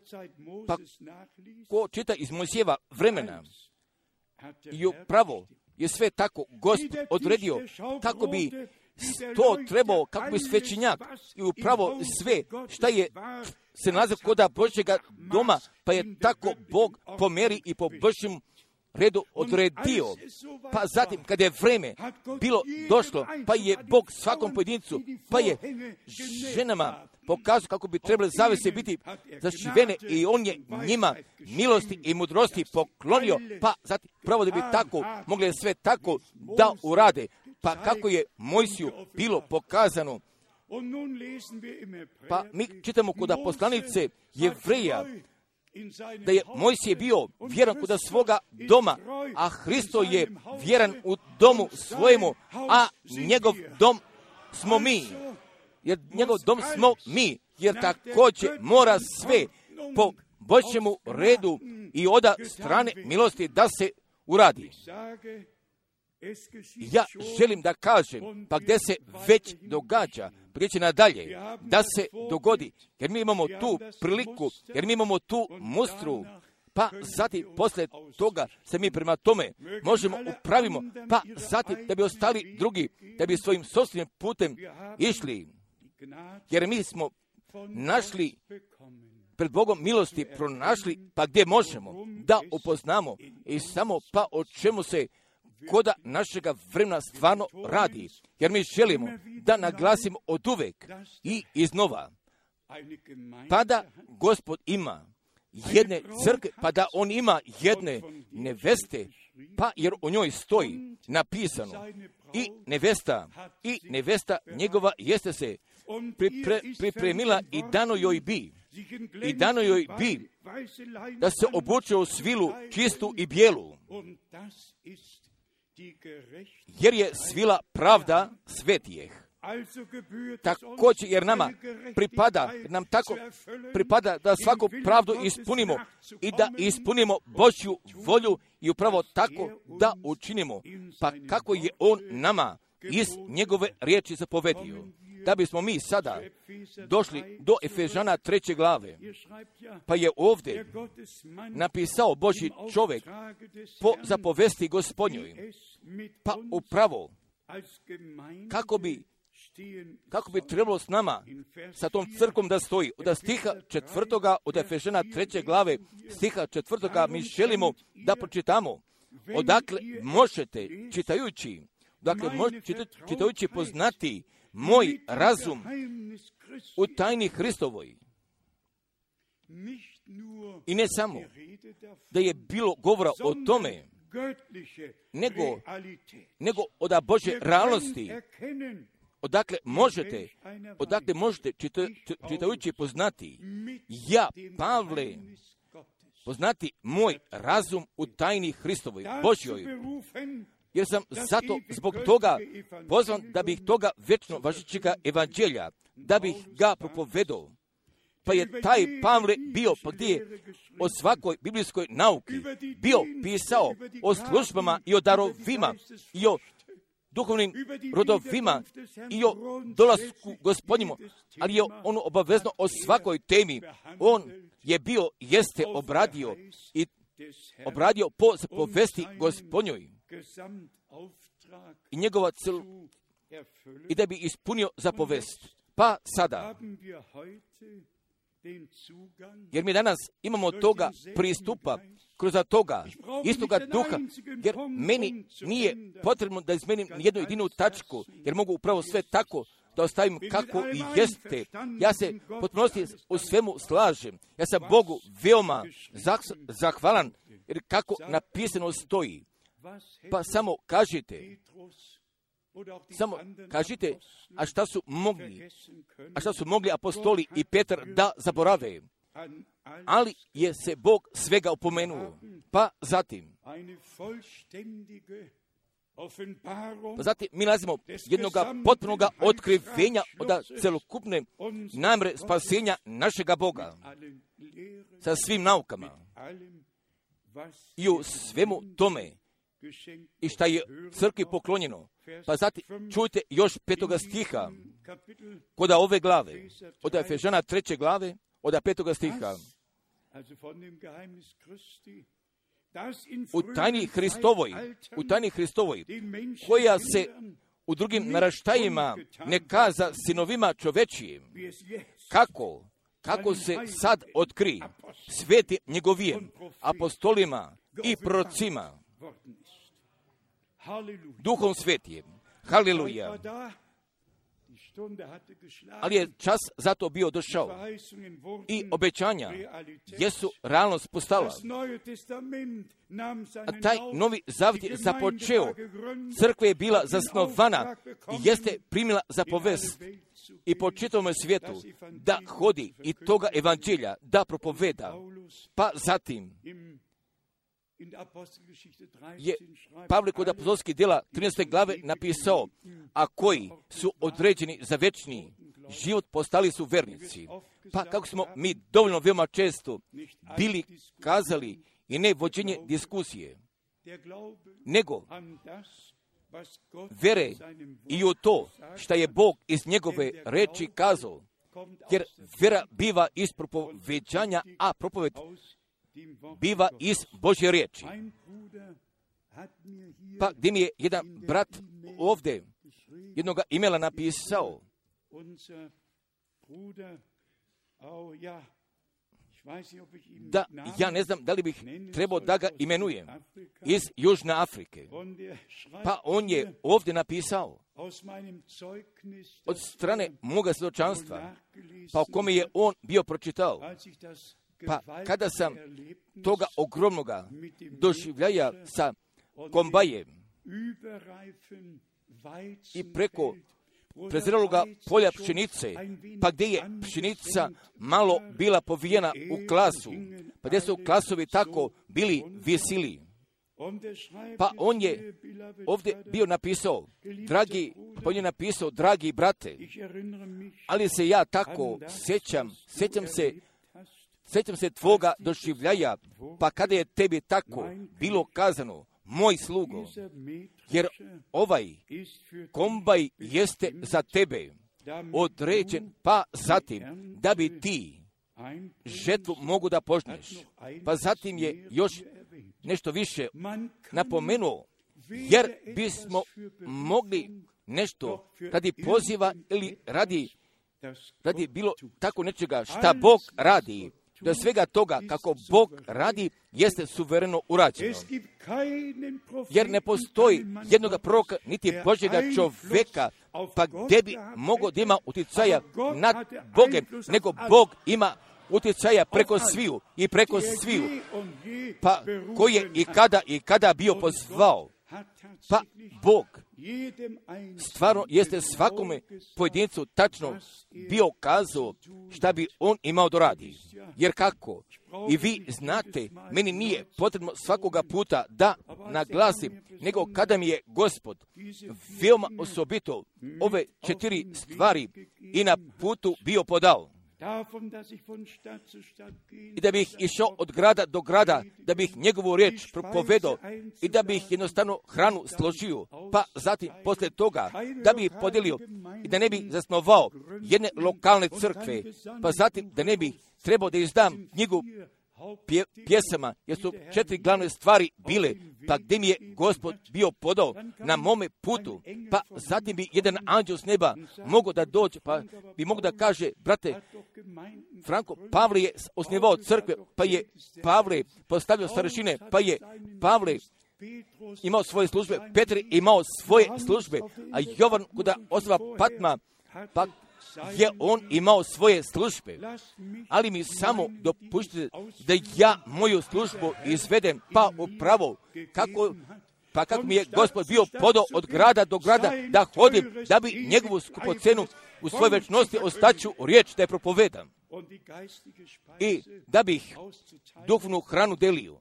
ko čita iz Mojsijeva vremena, i upravo je sve tako Gospod odredio kako bi to trebao, kako bi svećenjak i upravo sve šta je se nalazi kod Božjega doma, pa je tako Bog po meri i po Božjem redu odredio. Pa zatim, kada je vreme bilo došlo, pa je Bog svakom pojedincu, pa je ženama pokazao kako bi trebali zavese biti zašivene i on je njima milosti i mudrosti poklonio, pa zatim pravo da bi tako mogli sve tako da urade. Pa kako je Mojsiju bilo pokazano. Pa mi čitamo kod poslanice Jevreja da je Mojsije bio vjeran kod svoga doma, a Hristo je vjeran u domu svojemu, a njegov dom smo mi. Jer njegov dom smo mi, jer također mora sve po Božjemu redu i od strane milosti da se uradi. Ja želim da kažem, pa gdje se već događa, prijeći nadalje, da se dogodi, jer mi imamo tu priliku, jer mi imamo tu mustru, pa zatim poslije toga se mi prema tome možemo upravimo, pa zatim da bi ostali drugi, da bi svojim sopstvenim putem išli, jer mi smo našli pred Bogom milosti, pronašli, pa gdje možemo da upoznamo i samo pa o čemu se koda našega vremena stvarno radi, jer mi želimo da naglasimo od uvek i iznova, pa da Gospod ima jedne crkve, pa da on ima jedne neveste, pa jer o njoj stoji napisano i nevesta njegova jeste se pripremila i dano joj bi da se obuče u svilu čistu i bijelu, jer je svila pravda svetijeh. Također, jer nam tako pripada da svaku pravdu ispunimo i da ispunimo Božju volju i upravo tako da učinimo, pa kako je on nama iz njegove riječi zapovedio. Da bismo mi sada došli do Efežana 3. glave, pa je ovdje napisao Božji čovjek po zapovesti Gospodnjoj, pa upravo kako bi trebalo s nama, sa tom crkom da stoji. Od stiha 4. od Efežana 3. glave, stiha 4. mi želimo da pročitamo, odakle možete, čitajući poznati moj razum u tajni Hristovoj. I ne samo da je bilo govora o tome, nego od Božje realnosti, odakle možete čitajući poznati, ja, Pavle, poznati moj razum u tajni Hristovoj, Božjoj, jer sam zato zbog toga pozvan da bih toga vječno važećega evanđelja, da bih ga propovedao. Pa je taj Pavle bio, pa gdje je o svakoj biblijskoj nauki bio pisao o službama i o darovima i o duhovnim rodovima i o dolasku Gospodnjemu, ali je on obavezno o svakoj temi. On je bio, jeste obradio po zapovesti Gospodnjoj i njegova i da bi ispunio zapovest. Pa sada, jer mi danas imamo toga pristupa kroz toga istoga duha, jer meni nije potrebno da izmenim jednu jedinu tačku, jer mogu upravo sve tako da ostavim kako i jeste. Ja se potpunosti u svemu slažem. Ja sam Bogu veoma zahvalan, jer kako napisano stoji. Pa samo kažite, a šta su mogli apostoli i Petar da zaborave? Ali je se Bog svega opomenuo. Pa zatim mi nalazimo jednog potpunog otkrivenja od celokupne namere spasenja našega Boga sa svim naukama i u svemu tome i šta je crkvi poklonjeno. Pa zatim čujte još 5. stiha kod ove glave, od Efežana 3. glave, od 5. stiha. U tajni Hristovoj, koja se u drugim naraštajima ne kaza sinovima čovečijim, kako se sad otkri sveti njegovijem apostolima i prorocima, Duhom svetijem. Haleluja. Ali je čas zato bio došao i obećanja jesu realnost postala. A taj novi zavjet je započeo. Crkva je bila zasnovana i jeste primila zapovest i po čitavom svijetu da hodi i toga evanđelja da propoveda. Pa zatim je Pavle kod apostolskih djela 13. glave napisao, a koji su određeni za večni život postali su vernici. Pa kako smo mi dovoljno veoma često bili kazali i ne vođenje diskusije, nego vere i u to što je Bog iz njegove reči kazao, jer vera biva iz propoveđanja, a propoved biva iz Božje riječi. Pa gdje mi je jedan brat ovdje jednog imela napisao, da ja ne znam da li bih trebao da ga imenujem, iz Južne Afrike. Pa on je ovdje napisao od strane moga svjedočanstva, pa o kome je on bio pročitao. Pa kada sam toga ogromnoga doživljaja sa kombajem i preko prezreloga polja pšenice, pa gdje je pšenica malo bila povijena u klasu, pa gdje su klasovi tako bili visili. Pa on je ovdje bio napisao, dragi brate, ali se ja tako sjećam se tvoga doživljaja, pa kada je tebi tako bilo kazano, moj slugo, jer ovaj kombaj jeste za tebe određen, pa zatim da bi ti žetvu mogu da požneš. Pa zatim je još nešto više napomenuo, jer bismo mogli nešto radi poziva ili radi bilo tako nečega šta Bog radi. Do svega toga kako Bog radi jeste suvereno urađeno. Jer ne postoji jednog proroka niti Božjega čovjeka pa gdje bi mogao da ima utjecaja nad Bogem, nego Bog ima utjecaja preko sviju i preko sviju. Pa koji je i kada bio pozvao. Pa Bog stvarno jeste svakome pojedincu tačno bio kazao šta bi on imao da radi. Jer kako? I vi znate, meni nije potrebno svakoga puta da naglasim, nego kada mi je Gospod veoma osobito ove 4 stvari i na putu bio podao. i da bih išao od grada do grada, da bih njegovu riječ propovedao i da bih jednostavno hranu složio, pa zatim poslije toga da bih podijelio i da ne bih zasnovao jedne lokalne crkve, pa zatim da ne bih trebao da izdam knjigu pjesama, jer su 4 glavne stvari bile, pa gdje mi je Gospod bio podao na mome putu, pa zatim bi jedan anđel s neba mogao da dođe, pa bi mogao da kaže, brate Franko, Pavle je osnivao crkve, pa je Pavle postavljao starešine, pa je Pavle imao svoje službe, Petar je imao svoje službe, a Jovan kuda osva Patma, pa je on imao svoje službe, ali mi samo dopuštite da ja moju službu izvedem pa upravo kako mi je Gospod bio podao od grada do grada da hodim, da bi njegovu skupocenu u svojoj večnosti ostaću riječ da je propovedam i da bih duhovnu hranu delio.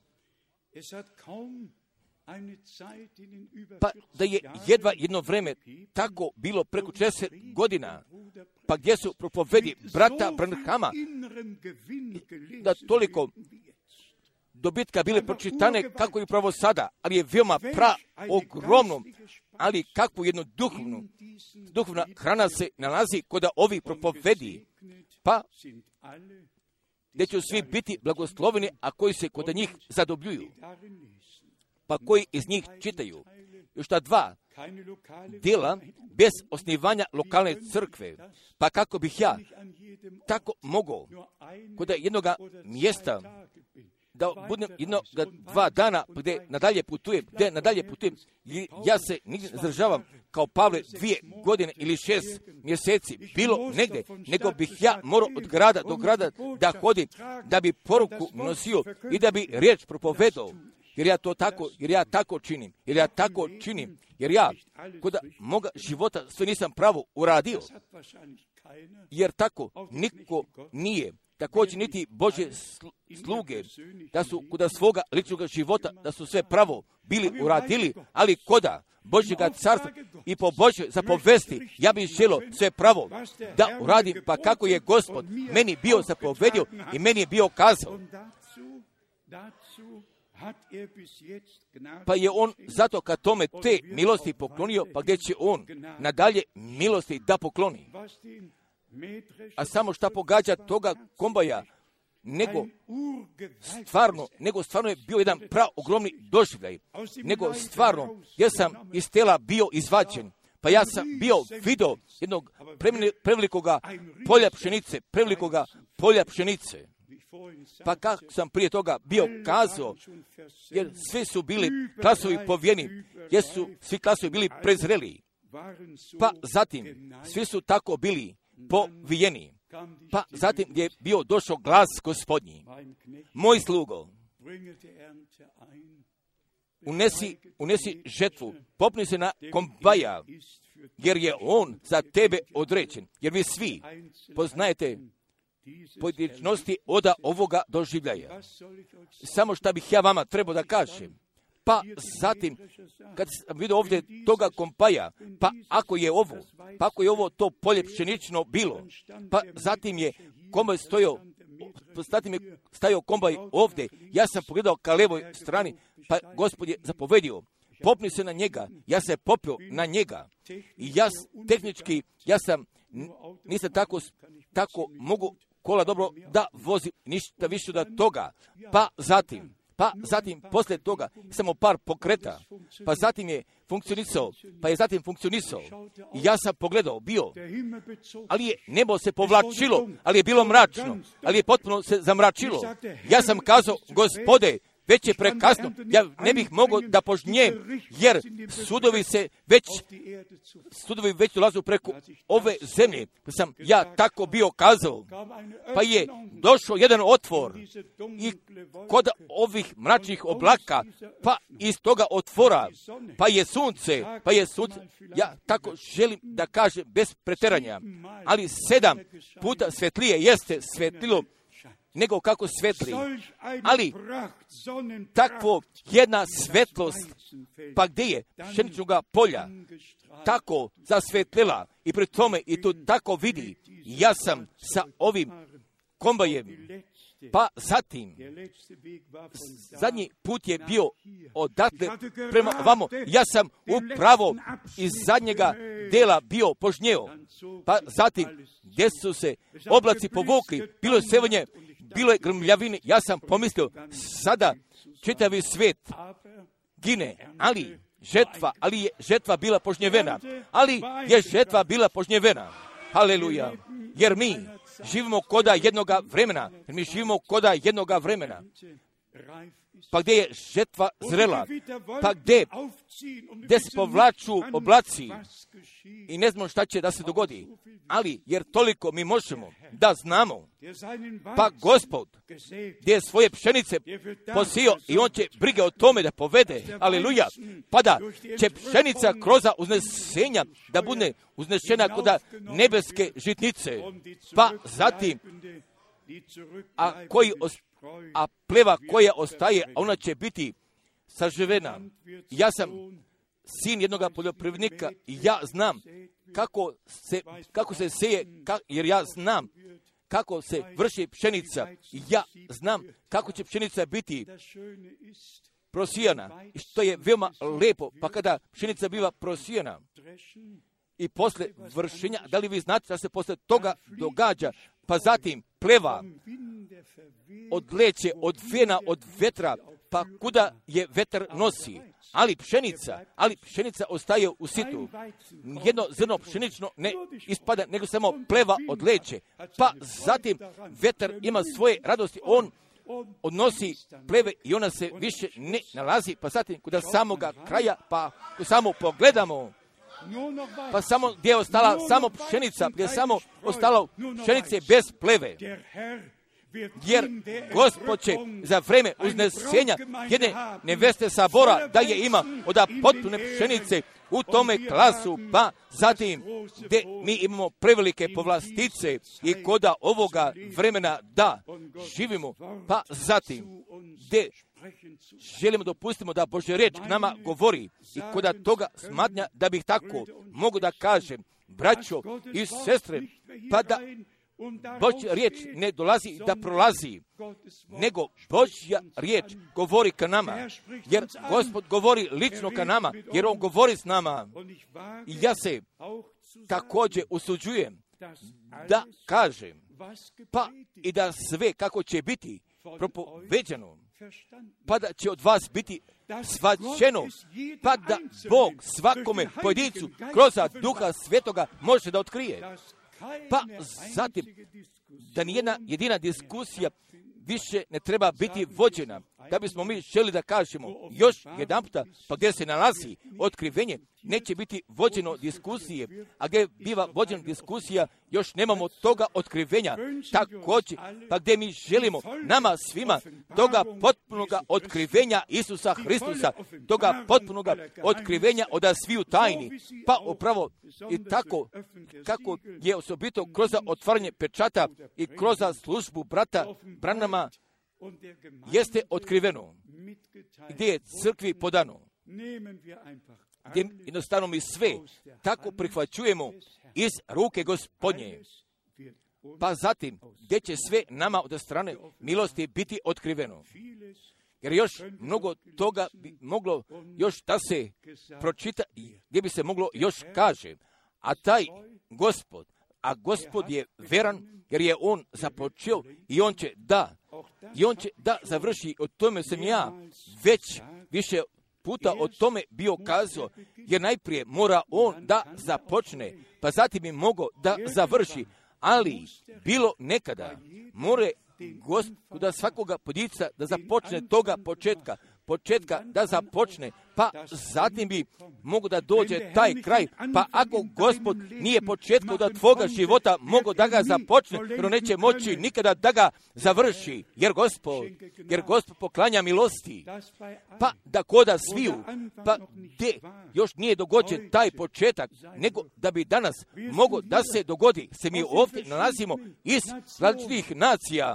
Pa da je jedva jedno vreme tako bilo preko 40 godina, pa gdje su propovedi brata Branhama, da toliko dobitka bile pročitane kako je upravo sada, ali je veoma ogromno, ali kakvu jednu duhovna hrana se nalazi kod ovih propovedi, pa gdje će svi biti blagosloveni, a koji se kod njih zadobljuju, pa koji iz njih čitaju. Još ta 2 djela bez osnivanja lokalne crkve, pa kako bih ja tako mogao kod jednog mjesta da budem 2 dana gdje nadalje putujem, ja se nigdje ne zadržavam kao Pavle 2 godine ili 6 mjeseci, bilo negdje, nego bih ja morao od grada do grada da hodim, da bi poruku nosio i da bi riječ propovedao. Jer ja tako činim, jer ja kod moga života sve nisam pravo uradio, jer tako niko nije, također niti Božje sluge, da su kod svoga ličnog života, da su sve pravo bili uradili, ali koda Božjega carstva i po Božjoj zapovesti, ja bih želio sve pravo da uradim, pa kako je Gospod meni bio zapovedio i meni je bio kazao. Pa je on zato kad tome te milosti poklonio, pa gdje će on nadalje milosti da pokloni. A samo šta pogađa toga kombaja, nego stvarno je bio jedan ogromni doživljaj, nego stvarno, ja sam iz tela bio izvađen, pa ja sam bio video jednog prevelikoga polja pšenice. Pa kako sam prije toga bio kazao, jer svi su bili klasovi povijeni, jer su svi klasovi bili prezreli, pa zatim svi su tako bili povijeni, pa zatim gdje je bio došao glas Gospodnji, moj slugo, unesi žetvu, popni se na kombaja, jer je on za tebe određen, jer vi svi poznajete pojedinačnosti od ovoga doživljaja. Samo šta bih ja vama trebao da kažem. Pa zatim, kad sam vidio ovdje toga kompaja, pa ako je ovo to polje pšenično bilo, pa zatim je kombaj stajao kombaj ovdje, ja sam pogledao ka levoj strani, pa Gospod je zapovedio, popni se na njega, ja se popio na njega. I nisam tako mogu kola dobro da vozim ništa više od toga. Pa zatim, poslije toga, samo par pokreta, pa zatim je funkcionisao. I ja sam pogledao, ali je nebo se povlačilo, ali je bilo mračno, ali je potpuno se zamračilo. Ja sam kazao, Gospode, već je prekasno, ja ne bih mogao da požnjem, jer sudovi već dolazu preko ove zemlje. Pa sam ja tako bio kazao, pa je došao jedan otvor i kod ovih mračnih oblaka, pa iz toga otvora, pa je sunce, ja tako želim da kažem bez preteranja, ali 7 puta svetlije jeste svetlilo nego kako svetli. Ali takvo jedna svetlost, pa gdje je pšeničnoga polja tako zasvetlila i pri tome i to tako vidi, ja sam sa ovim kombajem, pa zatim zadnji put je bio odatle prema vamo, ja sam upravo iz zadnjega dela bio požnjeo, pa zatim gdje su se oblaci povukli, bilo je sevanje, bilo je grmljavine, ja sam pomislio, sada čitavi svijet gine, ali je žetva bila požnjevena, haleluja, jer mi živimo koda jednoga vremena, pa gdje je žetva zrela, pa gdje se povlaču oblaci i ne znamo šta će da se dogodi, ali jer toliko mi možemo da znamo, pa Gospod gdje je svoje pšenice posio i on će brige o tome da povede, aleluja, pa da će pšenica kroz uznesenja da bude uznešena kod nebeske žitnice, pa zatim a pleva koja ostaje, ona će biti saživena. Ja sam sin jednog poljoprivrednika i ja znam kako se seje, jer ja znam kako se vrši pšenica. Ja znam kako će pšenica biti prosijana, i što je veoma lepo, pa kada pšenica biva prosijana i posle vršenja, da li vi znate da se posle toga događa, pa zatim pleva odleće od vena, od vetra, pa kuda je vetar nosi, ali pšenica ostaje u situ. Jedno zrno pšenično ne ispada, nego samo pleva odleće, pa zatim vetar ima svoje radosti, on odnosi pleve i ona se više ne nalazi, pa zatim kuda samoga kraja, pa samo pogledamo, pa samo gdje je ostala samo pšenica, gdje je samo ostalo pšenice bez pleve. Jer Gospod će za vreme uznesenja jedne neveste sabora da je ima od potpune pšenice u tome klasu, pa zatim gdje mi imamo prevelike povlastice i koda ovoga vremena da živimo, pa zatim gdje želimo dopustimo da Božja riječ k nama govori i koda toga smatnja da bih tako mogu da kažem, braćo i sestre, pa da Božja riječ ne dolazi da prolazi, nego Božja riječ govori ka nama, jer Gospod govori lično ka nama, jer On govori s nama. I ja se također usuđujem da kažem, pa i da sve kako će biti propoveđeno, pa da će od vas biti shvaćeno, pa da Bog svakome pojedincu kroz Duha Svetoga može da otkrije. Pa zatim, da nijedna jedina diskusija više ne treba biti vođena, da bismo mi želi da kažemo još jedan puta, pa gdje se nalazi otkrivenje, neće biti vođeno diskusije, a gdje biva vođena diskusija, još nemamo toga otkrivenja, također, pa gdje mi želimo nama svima toga potpunoga otkrivenja Isusa Hristusa, toga potpunoga otkrivenja od sviju tajni, pa upravo i tako, kako je osobito kroz otvaranje pečata i kroz službu brata Branhama jeste otkriveno, gdje je crkvi podano, gdje jednostavno mi sve tako prihvaćujemo iz ruke Gospodnje, pa zatim gdje će sve nama od strane milosti biti otkriveno. Jer još mnogo toga bi moglo još da se pročita, gdje bi se moglo još kaže, a taj Gospod je veran, jer je On započeo i On će da završi. O tome sam ja već više puta o tome bio kazao, jer najprije mora On da započne, pa zatim bi mogao da završi, ali bilo nekada more Gospoda svakoga pojedinca da započne toga početka da započne, pa zatim bi mogo da dođe taj kraj, pa ako Gospod nije početka od tvoga života mogo da ga započne, jer on neće moći nikada da ga završi, jer Gospod poklanja milosti, pa da koda sviju, pa gdje još nije dogođen taj početak, nego da bi danas mogo da se dogodi, se mi ovdje nalazimo iz različitih nacija,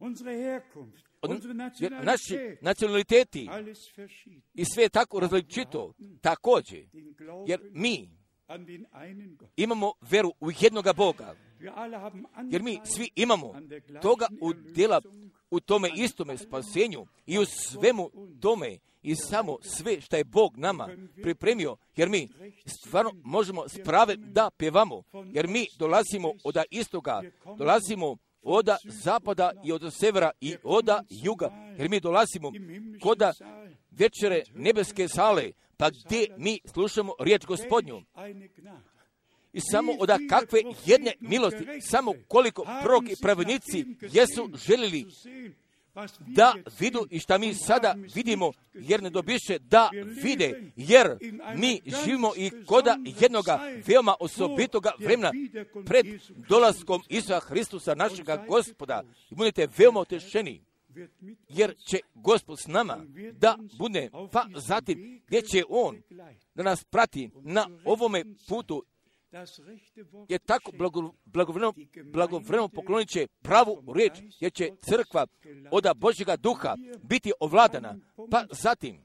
Jer naši nacionaliteti i sve je tako različito također, jer mi imamo veru u jednoga Boga, jer mi svi imamo toga udjela u tome istome spasenju i u svemu tome i samo sve što je Bog nama pripremio, jer mi stvarno možemo s pravem da pjevamo, jer mi dolazimo od istoga, dolazimo od zapada i od severa i od juga, jer mi dolazimo kod večere nebeske sale, pa gdje mi slušamo riječ Gospodnju. I samo od kakve jedne milosti, samo koliko proroci i pravednici jesu željeli da vidu i šta mi sada vidimo, jer ne dobiše da vide, jer mi živimo i koda jednoga veoma osobitoga vremena pred dolaskom Isusa Hristusa, našega Gospoda. I budete veoma utešeni, jer će Gospod s nama da bude, pa zatim gdje će On da nas prati na ovome putu, je tako blagovremeno poklonit će pravu riječ, jer će crkva od Božjega duha biti ovladana. Pa zatim,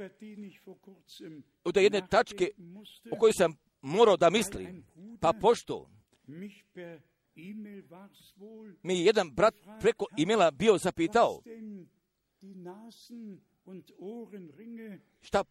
od jedne tačke o kojoj sam morao da mislim, pa pošto mi je jedan brat preko e-maila bio zapitao šta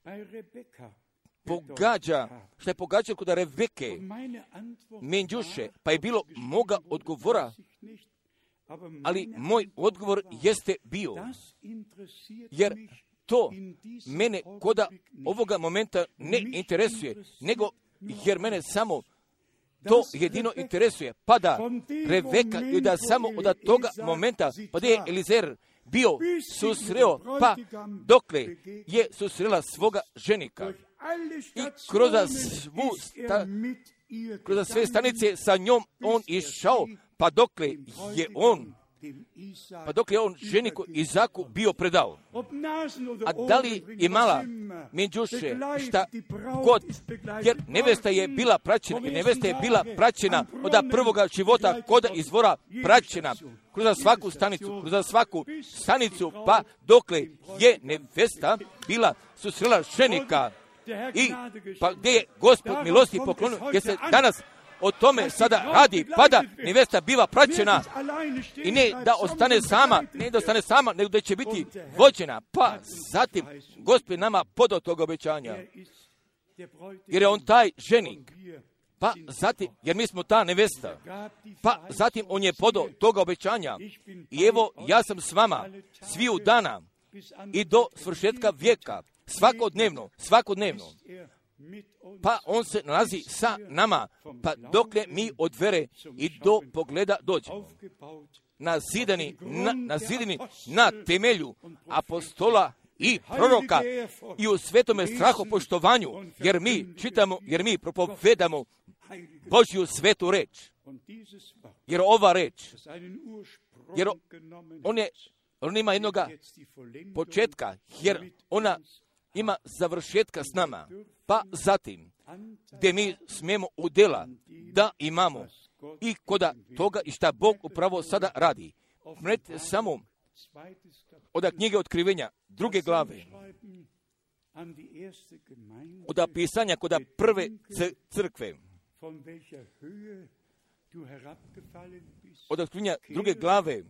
je pogađao kod Rebeke, menđuše, pa je bilo moga odgovora, ali moj odgovor jeste bio, jer to mene koda ovoga momenta ne interesuje, nego jer mene samo to jedino interesuje. Pa da Rebeka i da samo od toga momenta, pa da je Elizer bio susreo, pa dokle je susrela svoga ženika. I kroz sve stanice sa njom on išao, pa dokle je on ženiku Izaku bio predao. A da li je mala menđuše šta god, jer nevesta je bila praćena, od prvoga života kod izvora praćena kroz svaku stanicu, pa dokle je nevesta bila susrela ženika. I pa gdje je Gospod milosti poklonio, gdje se danas o tome sada radi, pa da nevesta biva praćena i ne da ostane sama, nego da će biti vođena. Pa zatim Gospod nama podao toga obećanja, jer je on taj ženik. Pa zatim, jer mi smo ta nevesta, pa zatim on je podao toga obećanja. I evo, ja sam s vama sviju dana i do svršetka vijeka, svakodnevno. Pa on se nalazi sa nama, pa dokle mi od vere i do pogleda dođemo. Nazidani na temelju apostola i proroka i u svetome strahopoštovanju, jer mi propovedamo Božju svetu reč. Jer ova reč, jer ona ima jednoga početka, jer ona ima završetka s nama, pa zatim gdje mi smijemo udjela da imamo i koda toga i šta Bog upravo sada radi. Pogledajte samo od knjige Otkrivenja, 2. glave, od pisanja koda prve crkve, od Otkrivenja 2. glave,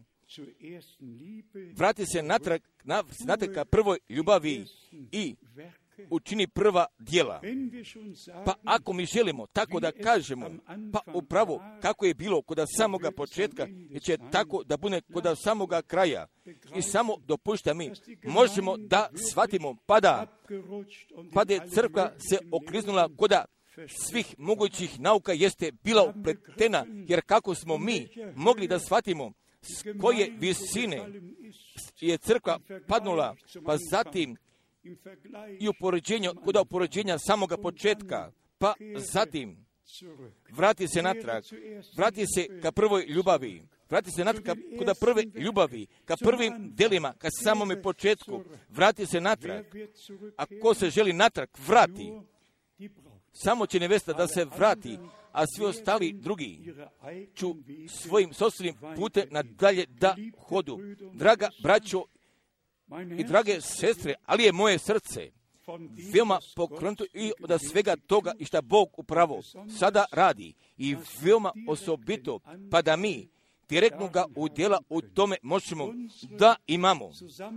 vrati se natrag ka prvoj ljubavi i učini prva djela. Pa ako mi želimo tako da kažemo, pa upravo kako je bilo kod samoga početka, će tako da bude kod samoga kraja. I samo dopušta mi, možemo da shvatimo, pa da je crkva se okliznula kod svih mogućih nauka jeste bila upletena, jer kako smo mi mogli da shvatimo s koje visine je crkva padnula, pa zatim i kod upoređenja samoga početka, pa zatim vrati se natrag, vrati se ka prvoj ljubavi, vrati se natrag kod prve ljubavi, ka prvim delima, ka samome početku, vrati se natrag. A ko se želi natrag, vrati. samo će nevesta da se vrati, a svi ostali drugi ću svojim sopstvenim putem nadalje da hodu. Draga braćo i drage sestre, ali je moje srce veoma pokrenuto i od svega toga i šta Bog upravo sada radi i veoma osobito, pa da mi direktno ga udjela u tome možemo da imamo.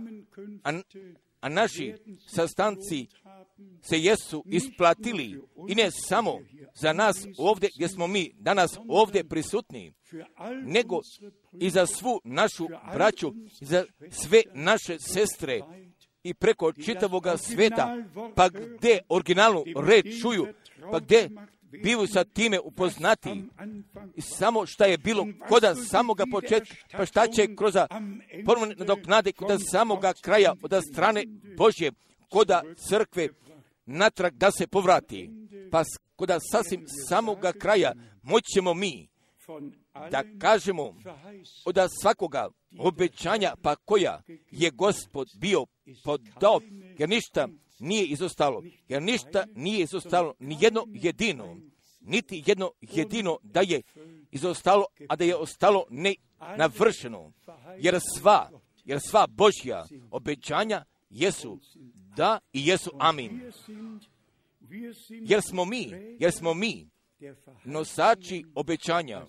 A naši sastanci se jesu isplatili i ne samo za nas ovdje gdje smo mi danas ovdje prisutni, nego i za svu našu braću, za sve naše sestre i preko čitavoga sveta, pa gdje originalnu reč čuju, pa gdje bivaju sa time upoznati i samo šta je bilo koda samoga početka, pa šta će kroz ponovne nadoknade koda samoga kraja od strane Božje, koda crkve natrag da se povrati. Pa koda sasvim samoga kraja moćemo mi da kažemo od svakoga obećanja pa koja je Gospod bio podao, jer ništa nije izostalo, ni jedno jedino, niti jedno jedino da je izostalo, a da je ostalo nenavršeno, jer sva Božja obećanja jesu da i jesu amin. Jer smo mi nosači obećanja,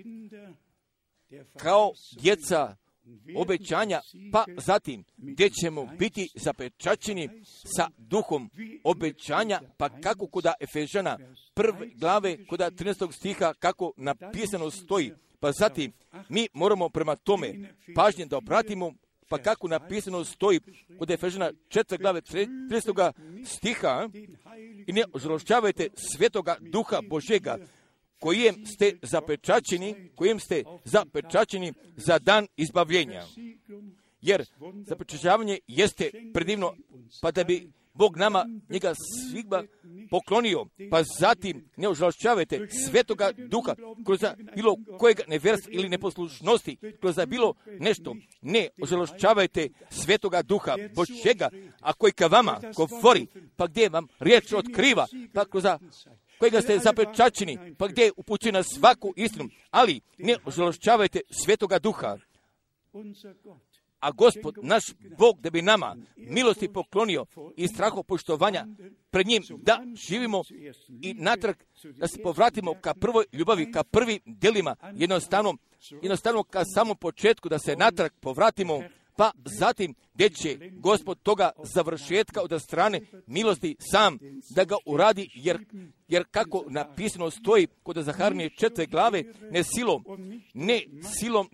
kao djeca obećanja, pa zatim gdje ćemo biti zapečaćeni sa duhom obećanja, pa kako kod Efežana 1. glave kod 13. stiha kako napisano stoji, pa zatim mi moramo prema tome pažnje da obratimo, pa kako napisano stoji kod Efežana 4. glave 13. stiha, i ne ožalošćavajte svetoga duha Božjega, kojem ste zapečaćeni za dan izbavljenja. Jer zapečaćavanje jeste predivno, pa da bi Bog nama njega svima poklonio, pa zatim ne ožalošćavajte svetoga duha kroz bilo kojeg nevjerstva ili neposlušnosti, kroz bilo nešto. Ne ožalošćavajte svetoga duha Božjega, a koji ka vama govori, pa gdje vam riječ otkriva, pa kroz kojega ste zapečaćeni, pa gdje upućuje na svaku istinu, ali ne ožalošćavajte svetoga duha. A Gospod, naš Bog, da bi nama milosti poklonio i strahopoštovanja pred njim, da živimo i natrag, da se povratimo ka prvoj ljubavi, ka prvim djelima, jednostavno ka samom početku, da se natrag povratimo, pa zatim gdje će Gospod toga završetka od strane milosti sam da ga uradi, jer kako napisano stoji kod Zaharnije 4. glave, ne silom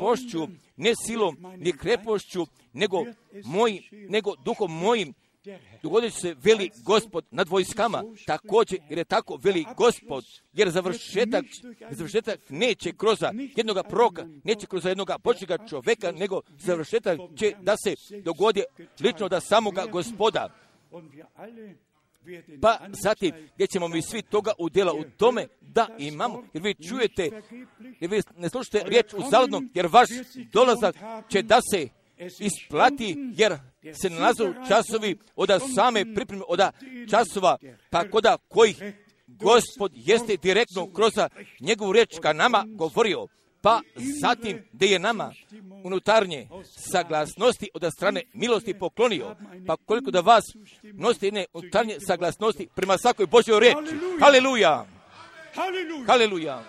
ni krepošću, nego duhom mojim, dogodit će se veli Gospod nad vojskama, također jer je tako veli Gospod, jer završetak neće kroz jednoga proroka, neće kroz jednoga Božjega čovjeka, nego završetak će da se dogodi lično da samoga Gospoda. Pa zatim, gdje ćemo mi svi toga udjela u tome da imamo, jer vi čujete, jer vi ne slušate riječ uzaludno, jer vaš dolazak će da se isplati, jer se nalazu časovi od same pripreme, od časova, pa koda kojih Gospod jeste direktno kroz njegovu riječ ka nama govorio, pa zatim gdje je nama unutarnje saglasnosti od strane milosti poklonio, pa koliko da vas nosite jedne unutarnje saglasnosti prema svakoj Božjoj riječi. Haleluja! Haleluja!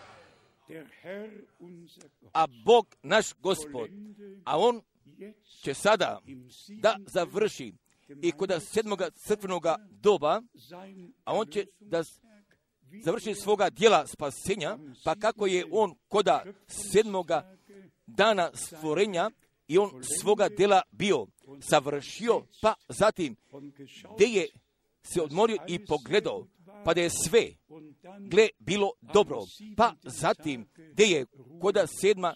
A Bog naš Gospod, a On će sada da završi i kod 7. crkvenoga doba, a On će da završi svoga dijela spasenja, pa kako je On koda 7. dana stvorenja i On svoga dijela bio završio, pa zatim gdje je se odmorio i pogledao, pa da je sve bilo dobro, pa zatim gdje je koda 7.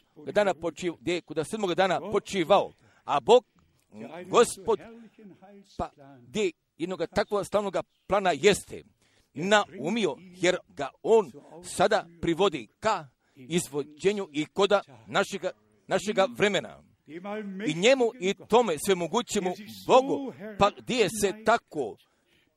dana počivao, a Bog, Gospod, pa gdje jednoga takvog slavnog plana jeste naumio, jer ga On sada privodi ka izvođenju i koda našega vremena. I njemu i tome svemogućemu Bogu, pa gdje se tako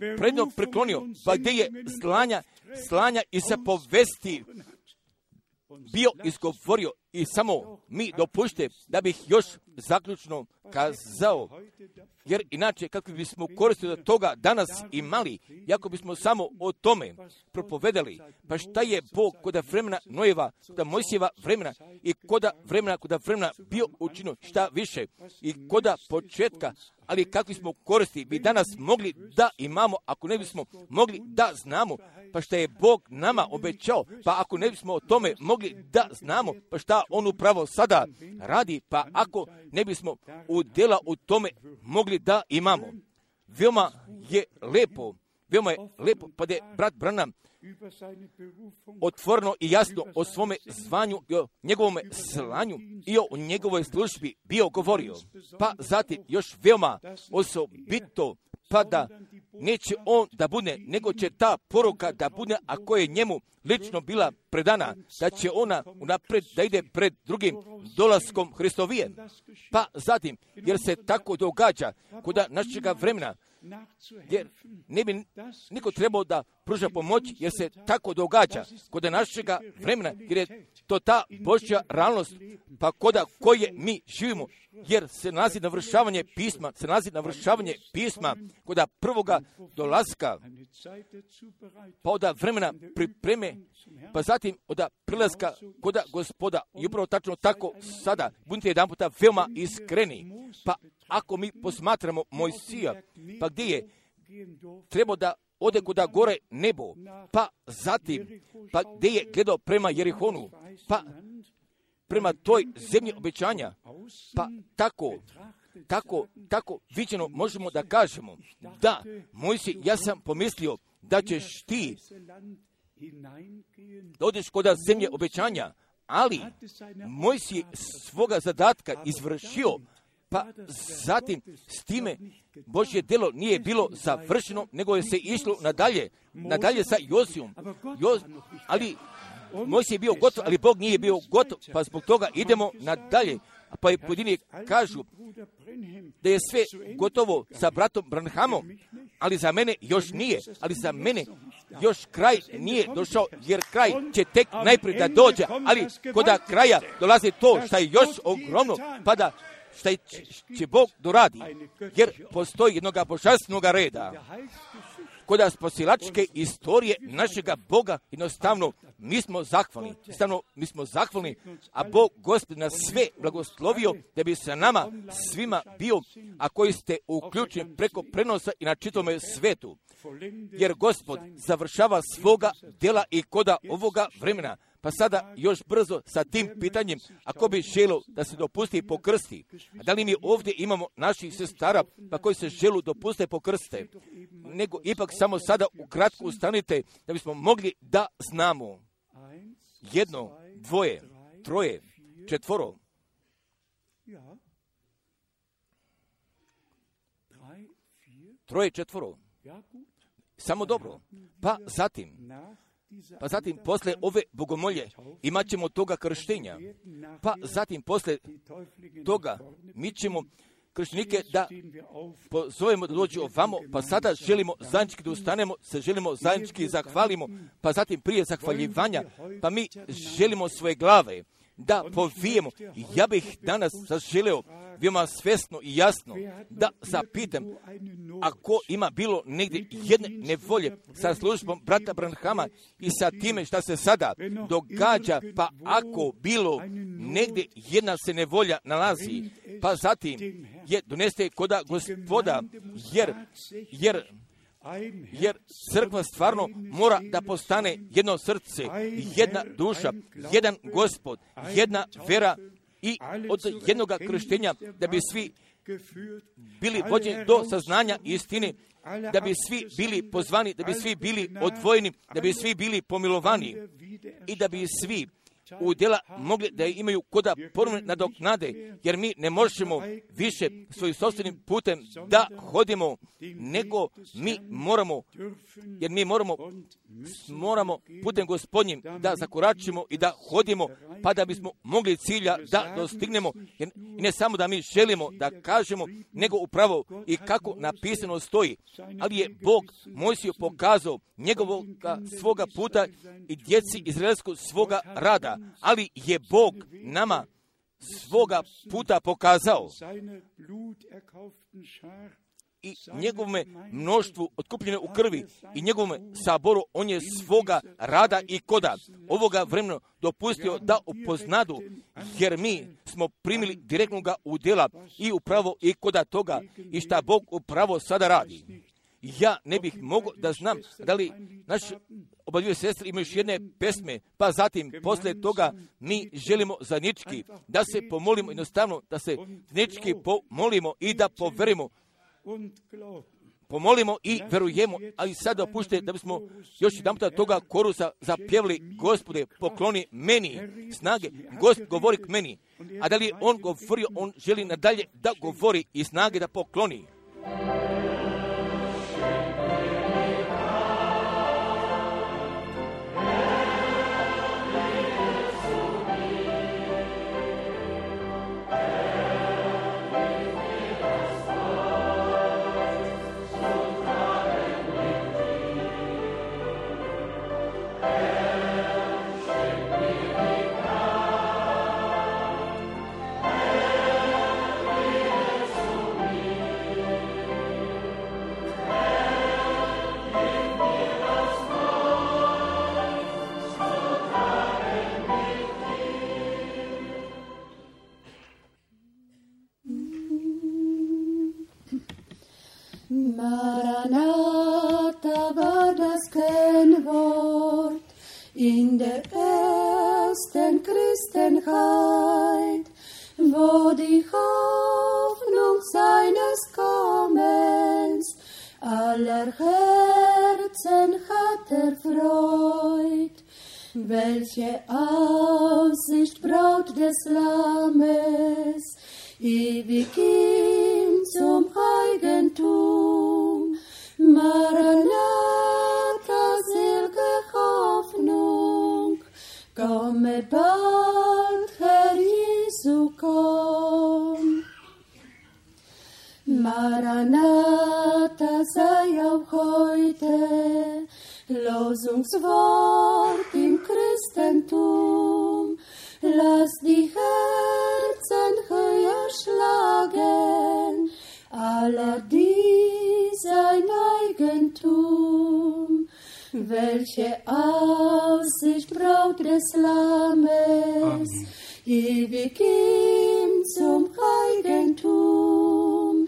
predno preklonio, pa gdje je slanja i sa povesti bio izgovorio i samo mi dopušte da bih još zaključno kazao, jer inače kako bismo koristili od toga danas imali, jako bismo samo o tome propovedali, pa šta je Bog koda vremena Nojeva, koda Mojsijeva vremena i koda vremena bio učinio šta više i koda početka, ali kakvi smo koristi bi danas mogli da imamo, ako ne bismo mogli da znamo, pa šta je Bog nama obećao, pa ako ne bismo o tome mogli da znamo, pa šta On upravo sada radi, pa ako ne bismo udjela u tome mogli da imamo. Veoma je lepo, pa da je brat Branham otvoreno i jasno o svome zvanju i o njegovome slanju i o njegovoj službi bio govorio. Pa zatim još veoma osobito, pa da neće on da bude, nego će ta poruka da bude, ako je njemu lično bila predana, da će ona unapred da ide pred drugim dolaskom Hristovijem. Pa zatim, jer se tako događa kod našega vremena, jer ne bi niko trebao da pruža pomoć, jer se tako događa kod našega vremena, jer je to ta Božja realnost, pa koda koje mi živimo, jer se nalazi navršavanje pisma, koda prvoga dolaska, pa od vremena pripreme, pa zatim od prilaska koda Gospoda. I upravo tačno tako sada, budite jedan puta veoma iskreni, pa ako mi posmatramo Mojsija, pa gdje je trebao da ode kuda gore nebo, pa zatim, pa gdje je gledao prema Jerihonu, pa prema toj zemlji obećanja, pa tako viđeno možemo da kažemo da Mojsij, ja sam pomislio da ćeš ti da odeš kod zemlje obećanja, ali Mojsij svoga zadatka izvršio, pa zatim s time Božje djelo nije bilo završeno, nego je se išlo nadalje sa Josijom. Ali Mojsij je bio gotov, ali Bog nije bio gotov, pa zbog toga idemo nadalje. Pa i pojedini kažu da je sve gotovo sa bratom Branhamom, ali za mene još nije, ali za mene još kraj nije došao, jer kraj će tek najprije da dođe, ali kod kraja dolazi to što je još ogromno, pa da šta će Bog doradi, jer postoji jednoga božanstvenog reda. Kod spasilačke istorije našega Boga, jednostavno mi smo zahvalni, a Bog Gospod nas sve blagoslovio da bi sa nama svima bio, a koji ste uključeni preko prenosa i na čitome svetu. Jer Gospod završava svoga djela i koda ovoga vremena. Pa sada još brzo sa tim pitanjem, ako bi želo da se dopusti pokrsti, a da li mi ovdje imamo naših sestara pa koji se želu dopuste pokrste, nego ipak samo sada ukratko ustanite da bismo mogli da znamo. 1, 2, 3, 4. 3, 4. Samo dobro. Pa zatim posle ove bogomolje imat ćemo toga krštenja. Pa zatim posle toga mi ćemo krštenike da pozovemo da dođu ovamo, pa sada želimo zajednički da ustanemo, se želimo zajednički zahvalimo, pa zatim prije zahvaljivanja, pa mi želimo svoje glave da povijemo. Ja bih danas zaželeo veoma svesno i jasno da zapitam, ako ima bilo negdje jedne nevolje sa službom brata Branhama i sa time šta se sada događa, pa ako bilo negdje jedna se nevolja nalazi, pa zatim je doneste koda Gospoda, jer crkva stvarno mora da postane jedno srce, jedna duša, jedan Gospod, jedna vera i od jednoga krštenja, da bi svi bili vođeni do saznanja istine, da bi svi bili pozvani, da bi svi bili odvojeni, da bi svi bili pomilovani i da bi svi udjela mogli da imaju koda ponovno nadoknade, jer mi ne možemo više svojim sopstvenim putem da hodimo, nego mi moramo, jer mi moramo putem Gospodnjim da zakoračimo i da hodimo, pa da bismo mogli cilja da dostignemo, jer ne samo da mi želimo da kažemo, nego upravo i kako napisano stoji, ali je Bog Mojsiju pokazao njegovog svoga puta i djeci izraelskog svoga rada, ali je Bog nama svoga puta pokazao i njegovome mnoštvu otkupljene u krvi i njegovome saboru, on je svoga rada i koda ovoga vremena dopustio da upoznadu, jer mi smo primili direktnoga udjela i upravo i koda toga i šta Bog upravo sada radi. Ja ne bih mogao da znam da li naši obadvije sestre imaju još jedne pesme, pa zatim poslije toga mi želimo zajednički da se pomolimo, jednostavno da se zajednički pomolimo i da poverimo. Pomolimo i verujemo, ali sada opušte da bismo još jedan puta toga korusa zapjevali: Gospode, pokloni meni snage, Gospod govori k meni. A da li je on govorio, on želi nadalje da govori i snage da pokloni. Maranatha war das Kennwort in der ersten Christenheit, wo die Hoffnung seines Kommens aller Herzen hat erfreut. Welche Aussicht Braut des Lammes, ewig ihm zum Eigentum. Maranatha, selge Hoffnung, komme bald, Herr Jesu, komm. Maranatha, sei auch heute Losungswort im Christentum. Lass die Herzen höher schlagen, aller die sein Eigentum. Welche Aussicht Braut des Lammes, ewig ihm zum Eigentum.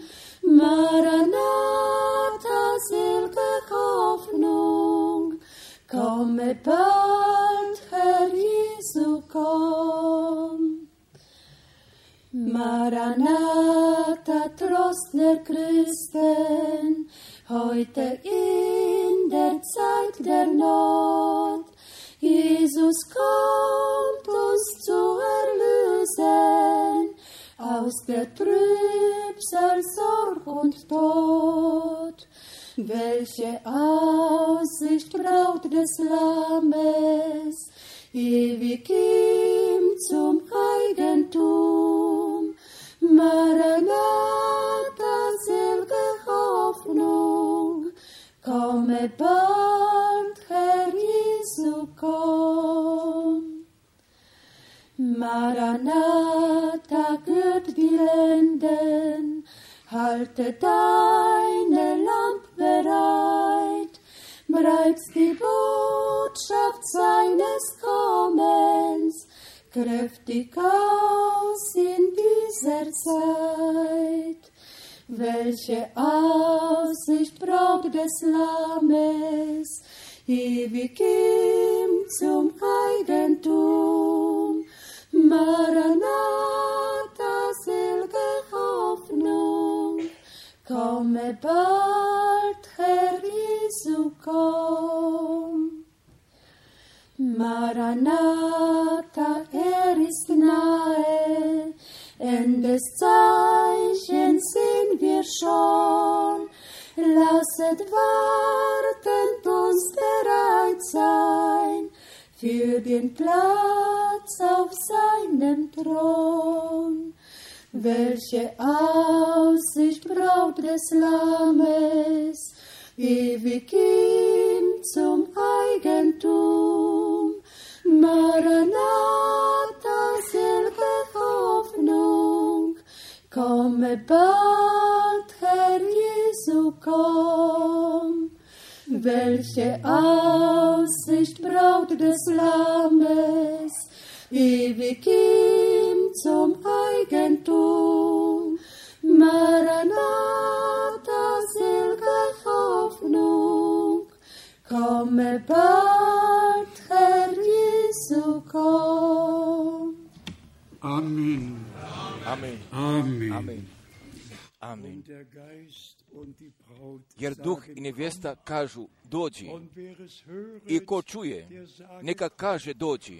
Maranatha, selge Hoffnung, komme bald, Herr Jesu, komm. Maranatha, Trost der Christen, heute in der Zeit der Not. Jesus kommt uns zu erlösen aus der Trübsal, Sorg und Tod. Welche Aussicht Braut des Lammes, ewig ihm zum Eigentum. Maranatha, selge Hoffnung, komme bald, Herr Jesu, komm. Maranatha, gürt die Lenden, halte deine Lampe bereit, breit's die Botschaft seines Kommens kräftig aus in dieser Zeit. Welche Aussicht Braut des Lammes, ewig ihm zum Eigentum. Maranatha, selge Hoffnung, komme bald, Herr Jesu, komm. Maranatha, Des Zeichens sind wir schon, lasset wartend uns bereit sein, für den Platz auf seinem Thron. Welche Aussicht Braut des Lammes, ewig ihm zum Eigentum. Maranatha, selge Hoffnung, komme bald, Herr Jesu, komm. Welche Aussicht Braut des Lammes, ewig ihm zum Eigentum. Maranatha, selge Hoffnung, komme bald, Herr Jesu, komm. Amen. Amen. Amen. Amen. Amen. Jer duh i nevjesta kažu dođi, i ko čuje, neka kaže dođi.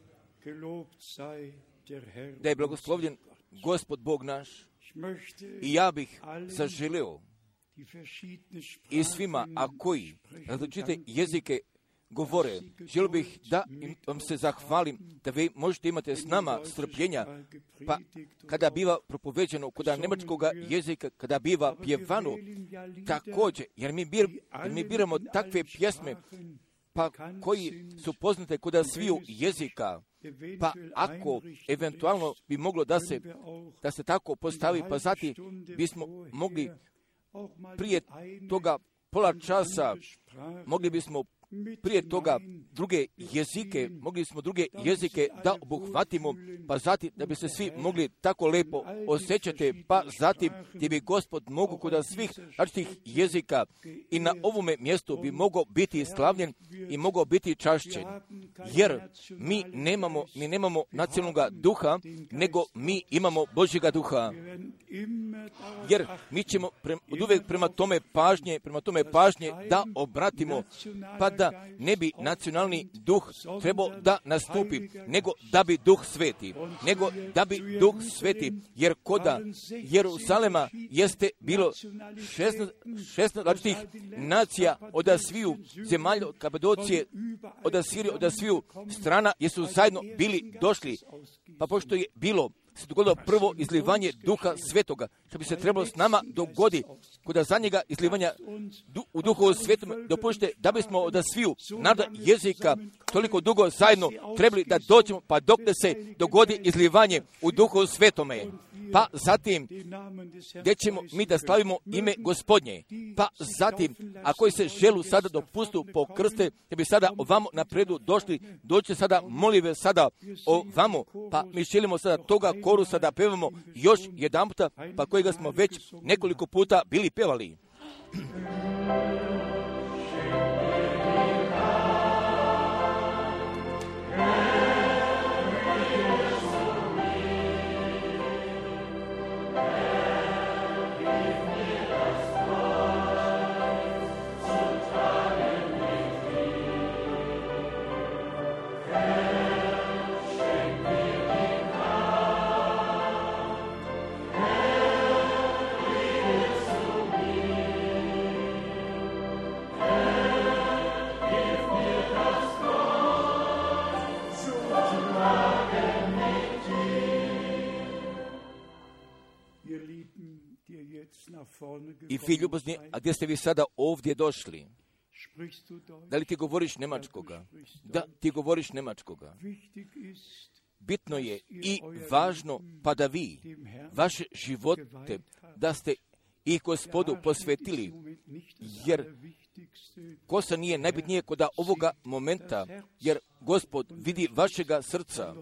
Da je blagoslovljen Gospod Bog naš, i ja bih zaželio i svima, a koji različite jezike govore, želio bih da vam se zahvalim, da vi možete imati s nama strpljenja, pa kada biva propoveđeno kod njemačkog jezika, kada biva pjevano, također, jer mi biramo takve pjesme, pa koji su poznate kod sviju jezika, pa ako eventualno bi moglo da se tako postavi, pa zatim bismo mogli prije toga pola časa, mogli bismo prije toga druge jezike da obuhvatimo, pa zatim da bi se svi mogli tako lepo osjećati, pa zatim gdje bi Gospod mogu kod svih različitih jezika i na ovome mjestu bi mogao biti slavljen i mogao biti čašćen. Jer mi nemamo nacionalnog duha, nego mi imamo Božjega duha. Jer mi ćemo uvijek prema tome pažnje da obratimo, pa da ne bi nacionalni duh trebao da nastupi, nego da bi duh sveti, jer koda Jeruzalema jeste bilo 16 različitih nacija od sviju zemalja, od Kapadocije, od Sirije, od sviju strana, jesu zajedno bili došli, pa pošto je se dogodilo prvo izlivanje Duha Svetoga, što bi se trebalo s nama dogodi kod zadnjega izlivanja u Duhu Svetom, dopušte da bismo od sviju naroda jezika toliko dugo zajedno trebali da dođemo, pa dok da se dogodi izlivanje u Duhu Svetome. Pa zatim, gdje ćemo mi da slavimo ime Gospodnje. Pa zatim, ako se želu sada dopustu po krste, da bi sada ovamo napredu doći sada molive sada ovamo, pa mi želimo sada toga korusa da pevamo još jedan puta, pa kojega smo već nekoliko puta bili pevali. I vi ljubazni, a gdje ste vi sada ovdje došli? Da li ti govoriš njemačkoga? Da, ti govoriš njemačkoga. Bitno je i važno pa da vi vaše živote, da ste i Gospodu posvetili, jer kosa nije najbitnije kod ovoga momenta, jer Gospod vidi vašega srca,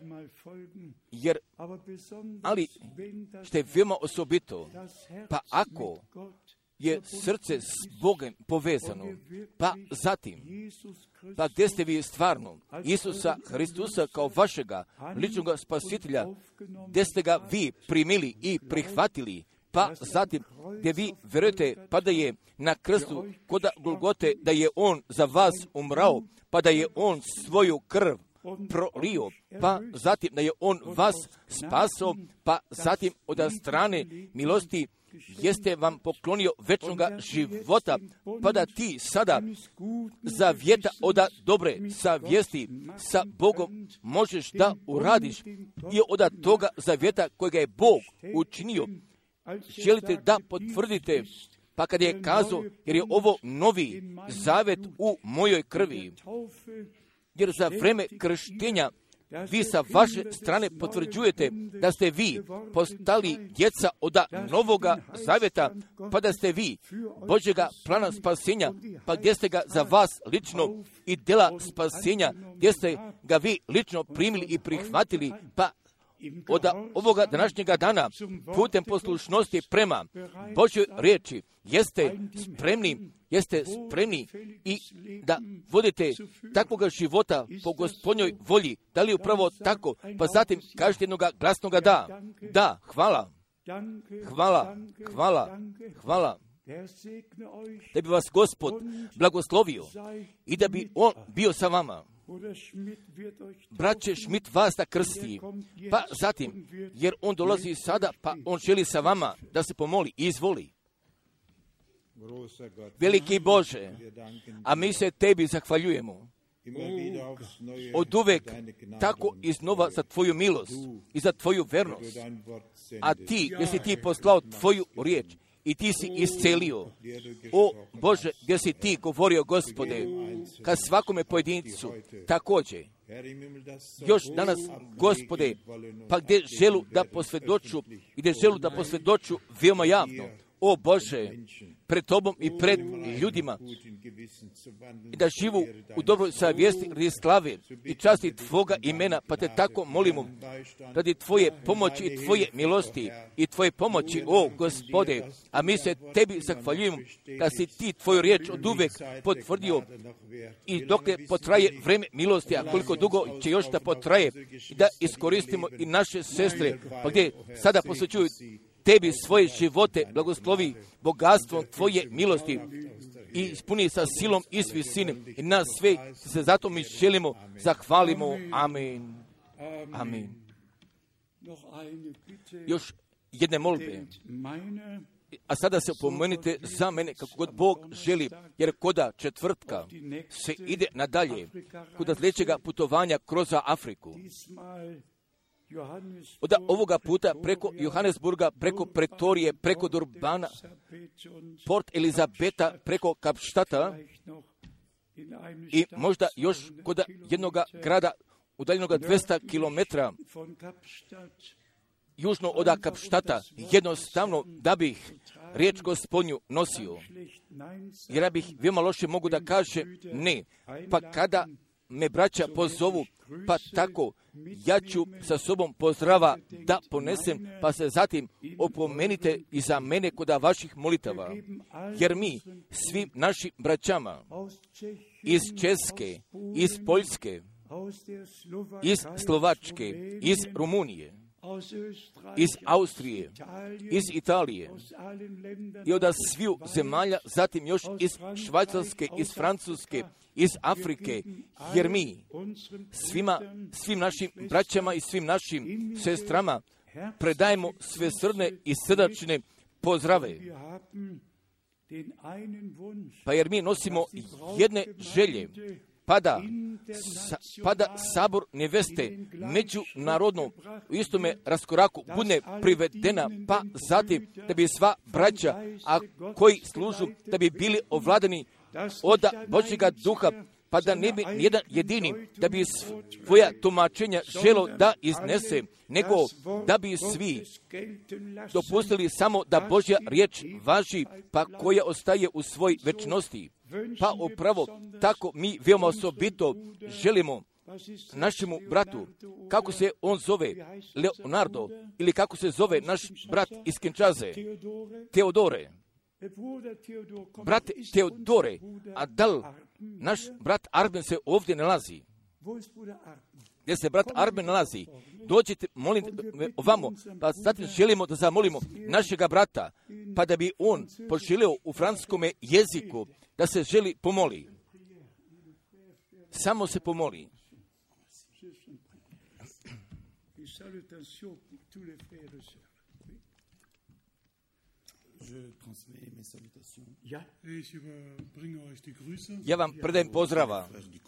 ali što je veoma osobito, pa ako je srce s Bogom povezano, pa zatim, pa gdje ste vi stvarno Isusa Hristusa kao vašega ličnog spasitelja, gdje ste ga vi primili i prihvatili, pa zatim gdje vi vjerujete pa da je na krstu kod Golgote, da je on za vas umrao, pa da je on svoju krv prolio, pa zatim da je on vas spasao, pa zatim od strane milosti jeste vam poklonio večnoga života, pa da ti sada zavjeta od dobre savjesti sa Bogom možeš da uradiš i od toga zavjeta kojega je Bog učinio. Želite da potvrdite, pa kad je kazao, jer je ovo novi zavet u mojoj krvi, jer za vreme krštenja vi sa vaše strane potvrđujete da ste vi postali djeca od novoga zavjeta, pa da ste vi Božjega plana spasenja, pa gdje ste ga za vas lično i djela spasenja, gdje ste ga vi lično primili i prihvatili, pa od ovoga današnjega dana putem poslušnosti prema Božjoj riječi jeste spremni i da vodite takvoga života po Gospodnjoj volji. Da li upravo tako? Pa zatim kažete jednoga glasnoga da. Da, hvala. Da bi vas Gospod blagoslovio i da bi on bio sa vama. Braće Schmidt vas da krsti, pa zatim, jer on dolazi sada, pa on želi sa vama da se pomoli i izvoli. Veliki Bože, a mi se tebi zahvaljujemo. Od uvek tako iznova za tvoju milost i za tvoju vernost. A ti, jesi ti poslao tvoju riječ i ti si iscelio. O Bože, gdje si ti govorio, Gospode, ka svakome pojedincu, također. Još danas, Gospode, pa gdje želu da posvjedoču i gdje želu da posvjedoču veoma javno. O Bože, pred Tobom i pred ljudima i da živu u dobroj savjesti radi slave i časti Tvoga imena, pa te tako molimo radi Tvoje pomoći i Tvoje milosti i Tvoje pomoći, o Gospode, a mi se Tebi zahvaljujemo da si Ti Tvoju riječ od uvek potvrdio i dok ne potraje vreme milosti, a koliko dugo će još da potraje, da iskoristimo i naše sestre, pa gdje sada posvećuju Tebi svoje živote, blagoslovi bogatstvom Tvoje milosti i ispuni sa silom i s visinom. I nas sve se zato mi želimo, zahvalimo. Amen. Amen. Još jedne molbe. A sada se opomenite za mene kako god Bog želi, jer koda četvrtka se ide nadalje, koda sljedećega putovanja kroz Afriku. Od ovoga puta preko Johannesburga, preko Pretorije, preko Durbana, Port Elizabeta, preko Kapštata i možda još kod jednog grada udaljenog 200 km južno od Kapštata, jednostavno da bih riječ Gospodnju nosio. Jer ja bih veoma loše mogu da kaže ne, pa kada me braća pozovu, pa tako ja ću sa sobom pozdrava da ponesem, pa se zatim opomenite i za mene kod vaših molitava. Jer mi svim našim braćama iz Česke, iz Poljske, iz Slovačke, iz Rumunije, iz Austrije, iz Italije i od sviju zemalja, zatim još iz Švajcarske, iz Francuske, iz Afrike, jer mi svim našim braćama i svim našim sestrama predajemo svesrdne i srdačne pozdrave. Pa jer mi nosimo jedne želje, pa da sabor neveste međunarodno u istome raskoraku bude privedena, pa zatim da bi sva braća, a koji služu, da bi bili ovladani od Božjega duha, pa da ne bi jedan jedini, da bi svoja tumačenja želo da iznese, nego da bi svi dopustili samo da Božja riječ važi, pa koja ostaje u svoj večnosti. Pa upravo tako mi veoma osobito želimo našemu bratu, kako se on zove, Leonardo, ili kako se zove naš brat iz Kinčaze, Teodore. Brate Teodore, a da li naš brat Arben se ovdje nalazi? Gdje se brat Arben nalazi? Dođite, molim ovamo, pa zatim želimo da zamolimo našega brata, pa da bi on poželio u francuskome jeziku da se želi pomoli. Samo se pomoli. Ja vam predajem pozdrava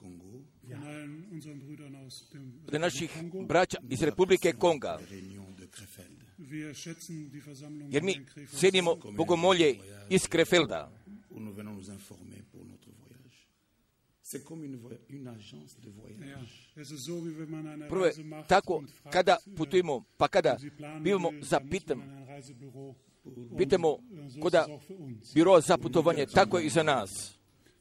od naših braća iz Republike Konga, jer mi cijenimo bogomolje iz Krefelda. Prvo je tako kada putujemo, pa kada bivamo pitamo koda biro za putovanje, tako je i za nas.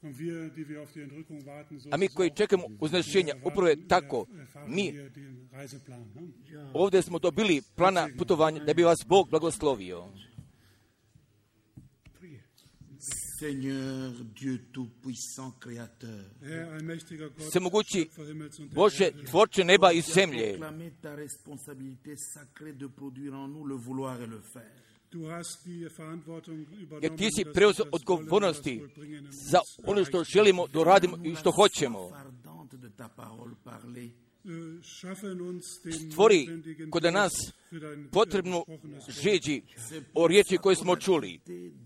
A mi koji čekamo uznešenja, upravo je tako. Mi ovdje smo dobili plana putovanja da bi vas Bog blagoslovio. Seigneur, Dieu tout-puissant, créateur. Svemogući Bože, tvorče neba i zemlje. Ta responsabilité sacrée de produire en nous le vouloir et le faire. Jer ti si preuzeo odgovornosti za ono što želimo da radimo i što hoćemo. Stvori kod nas potrebnu žeđi o riječi koje smo čuli.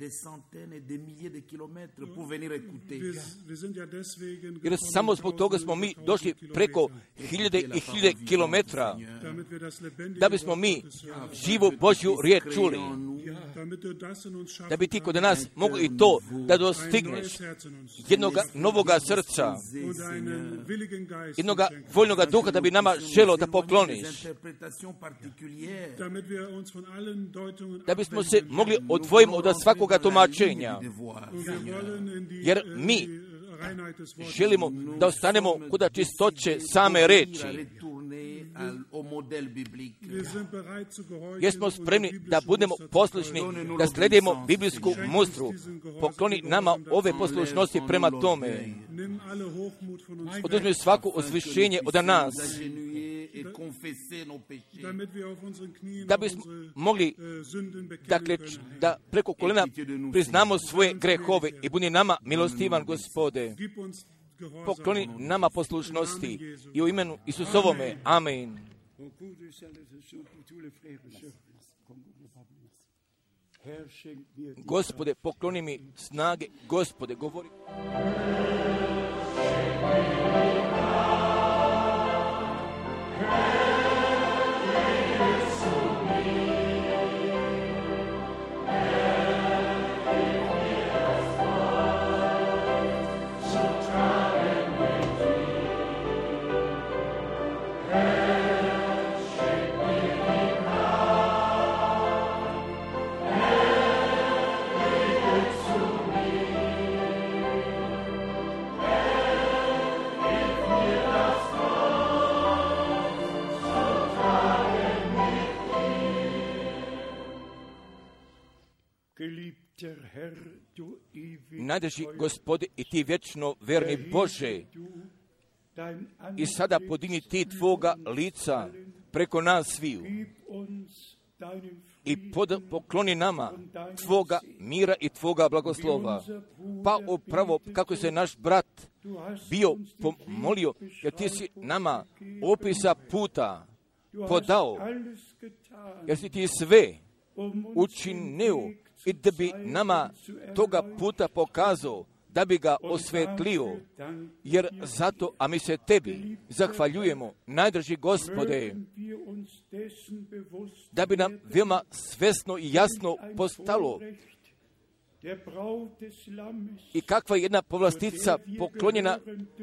Jer samo zbog toga smo mi došli preko hiljade i hiljade kilometra da bismo mi živu Božju riječ čuli. Da bi ti kod nas mogli i to da dostigneš jednog novoga srca, jednog voljnog duha da bi nama želo da pokloniš. Da bismo se mogli odvojiti od svakoga tumačenja. Jer mi želimo da ostanemo kod čistoće same reči. Jer smo spremni da budemo poslušni, da sledimo biblijsku mudru. Pokloni nama ove poslušnosti prema tome. Oduzmi svako uzvišenje od nas, da bismo mogli da preko kolena priznamo svoje grehove i budi nama milostivan, Gospode. Pokloni nama poslušnosti i u imenu Isusovome. Amen. Gospode, pokloni mi snage. Gospode, govori. Najdraži Gospode i ti vječno verni Bože, i sada podigni ti tvoga lica preko nas sviju i pokloni nama tvoga mira i tvoga blagoslova. Pa upravo kako se naš brat bio pomolio, jer ti si nama opisa puta podao, jer si ti sve učinio i da bi nama toga puta pokazao, da bi ga osvetlio, jer zato, a mi se tebi zahvaljujemo, najdraži Gospode, da bi nam veoma svesno i jasno postalo i kakva je jedna povlastica poklonjena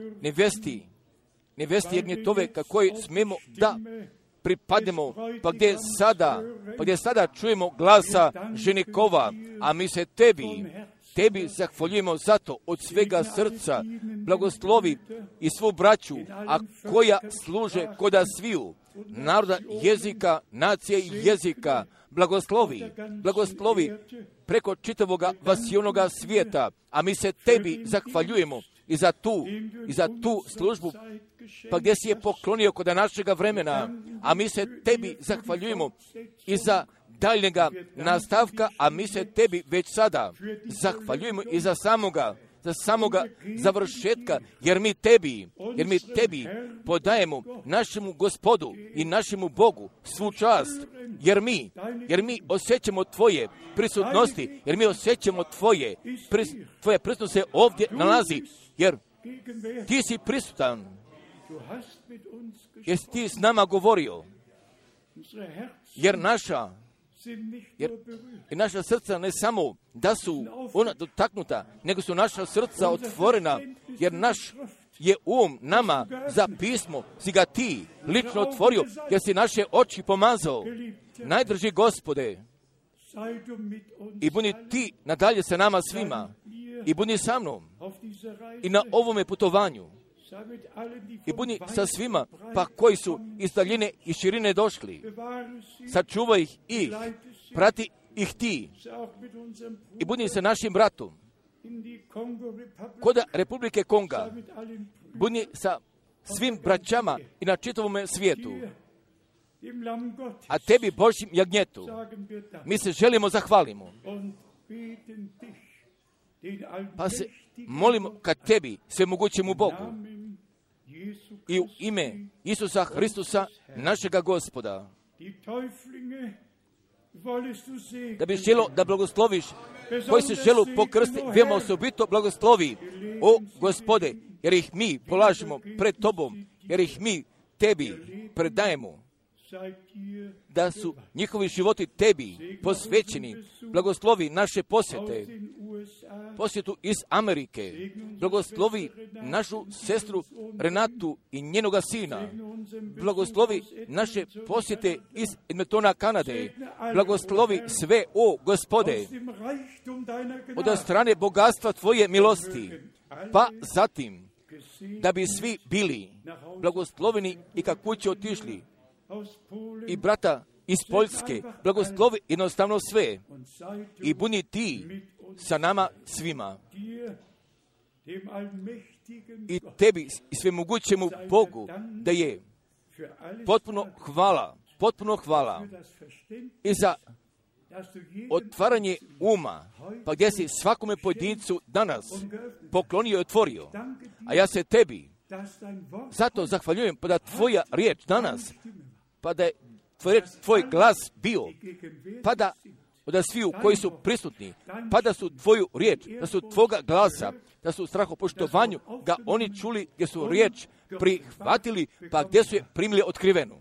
nevesti Jagnjetove, kakoj smemo da pripademo, pa gdje sada čujemo glasa ženikova, a mi se tebi zahvaljujemo zato od svega srca. Blagoslovi i svu braću, a koja služe koda sviju naroda, jezika, nacije i jezika. Blagoslovi preko čitavoga vasionoga svijeta, a mi se tebi zahvaljujemo i za tu službu, pa gdje si je poklonio kod našega vremena, a mi se tebi zahvaljujemo i za daljnjega nastavka, a mi se tebi već sada zahvaljujemo i za za samoga završetka, jer mi tebi podajemo našemu Gospodu i našemu Bogu svu čast, jer mi osjećamo Tvoje prisutnosti, jer mi osjećamo Tvoje prisutnost se ovdje nalazi, jer Ti si prisutan, jer si Ti s nama govorio, jer naša srca ne samo da su ona dotaknuta, nego su naša srca otvorena, jer naš je nama za pismo, si ga Ti lično otvorio, jer si naše oči pomazao. Najdrži Gospode, i budi Ti nadalje sa nama svima, i budi sa mnom, i na ovome putovanju, i budi sa svima, pa koji su iz daljine i širine došli. Sačuvaj ih, prati ih Ti, i budi sa našim bratom kod Republike Konga, budi sa svim braćama i na čitavom svijetu. A Tebi, Božjem jagnjetu, mi se želimo zahvalimo. Pa se molimo ka Tebi, svemogućemu Bogu, i u ime Isusa Hristusa, našega Gospoda, da bi želo da blagosloviš koji se želu pokrsti, veoma osobito blagoslovi, o Gospode, jer ih mi polažemo pred Tobom, jer ih mi Tebi predajemo, da su njihovi životi Tebi posvećeni. Blagoslovi naše posjetu iz Amerike. Blagoslovi našu sestru Renatu i njenoga sina. Blagoslovi naše posjete iz Edmontona, Kanade. Blagoslovi sve, o Gospode, od strane bogatstva Tvoje milosti, pa zatim da bi svi bili blagosloveni i kako kuće otišli, i brata iz Poljske, blagoslovi jednostavno sve, i budi Ti sa nama svima. I Tebi, i svemogućemu Bogu, da je potpuno hvala i za otvaranje uma, pa gdje si svakome pojedincu danas poklonio i otvorio. A ja se Tebi zato zahvaljujem, pa da Tvoja riječ danas, pa da je Tvoj glas bio, pa da od sviju koji su prisutni, pa da su Tvoju riječ, da su Tvoga glasa, da su u strahopoštovanju ga oni čuli, gdje su riječ prihvatili, pa gdje su je primili otkrivenu.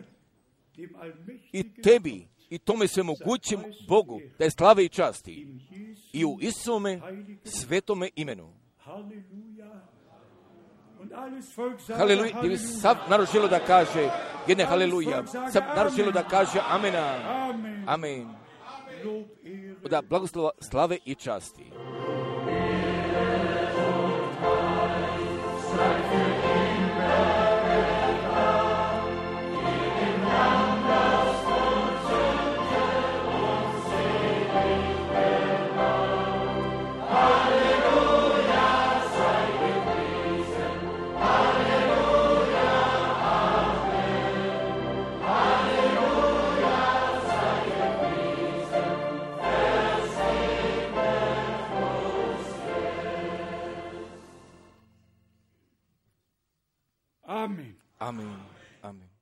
I Tebi, i tome svemogućem Bogu, da je slave i časti, i u Isusovome svetome imenu. Haleluja, gdje bi sav narod želo da kaže jedne haleluja, sav narod želo da kaže amena, amen. Da blagoslova, slave i časti. Amen. Amen. Amen.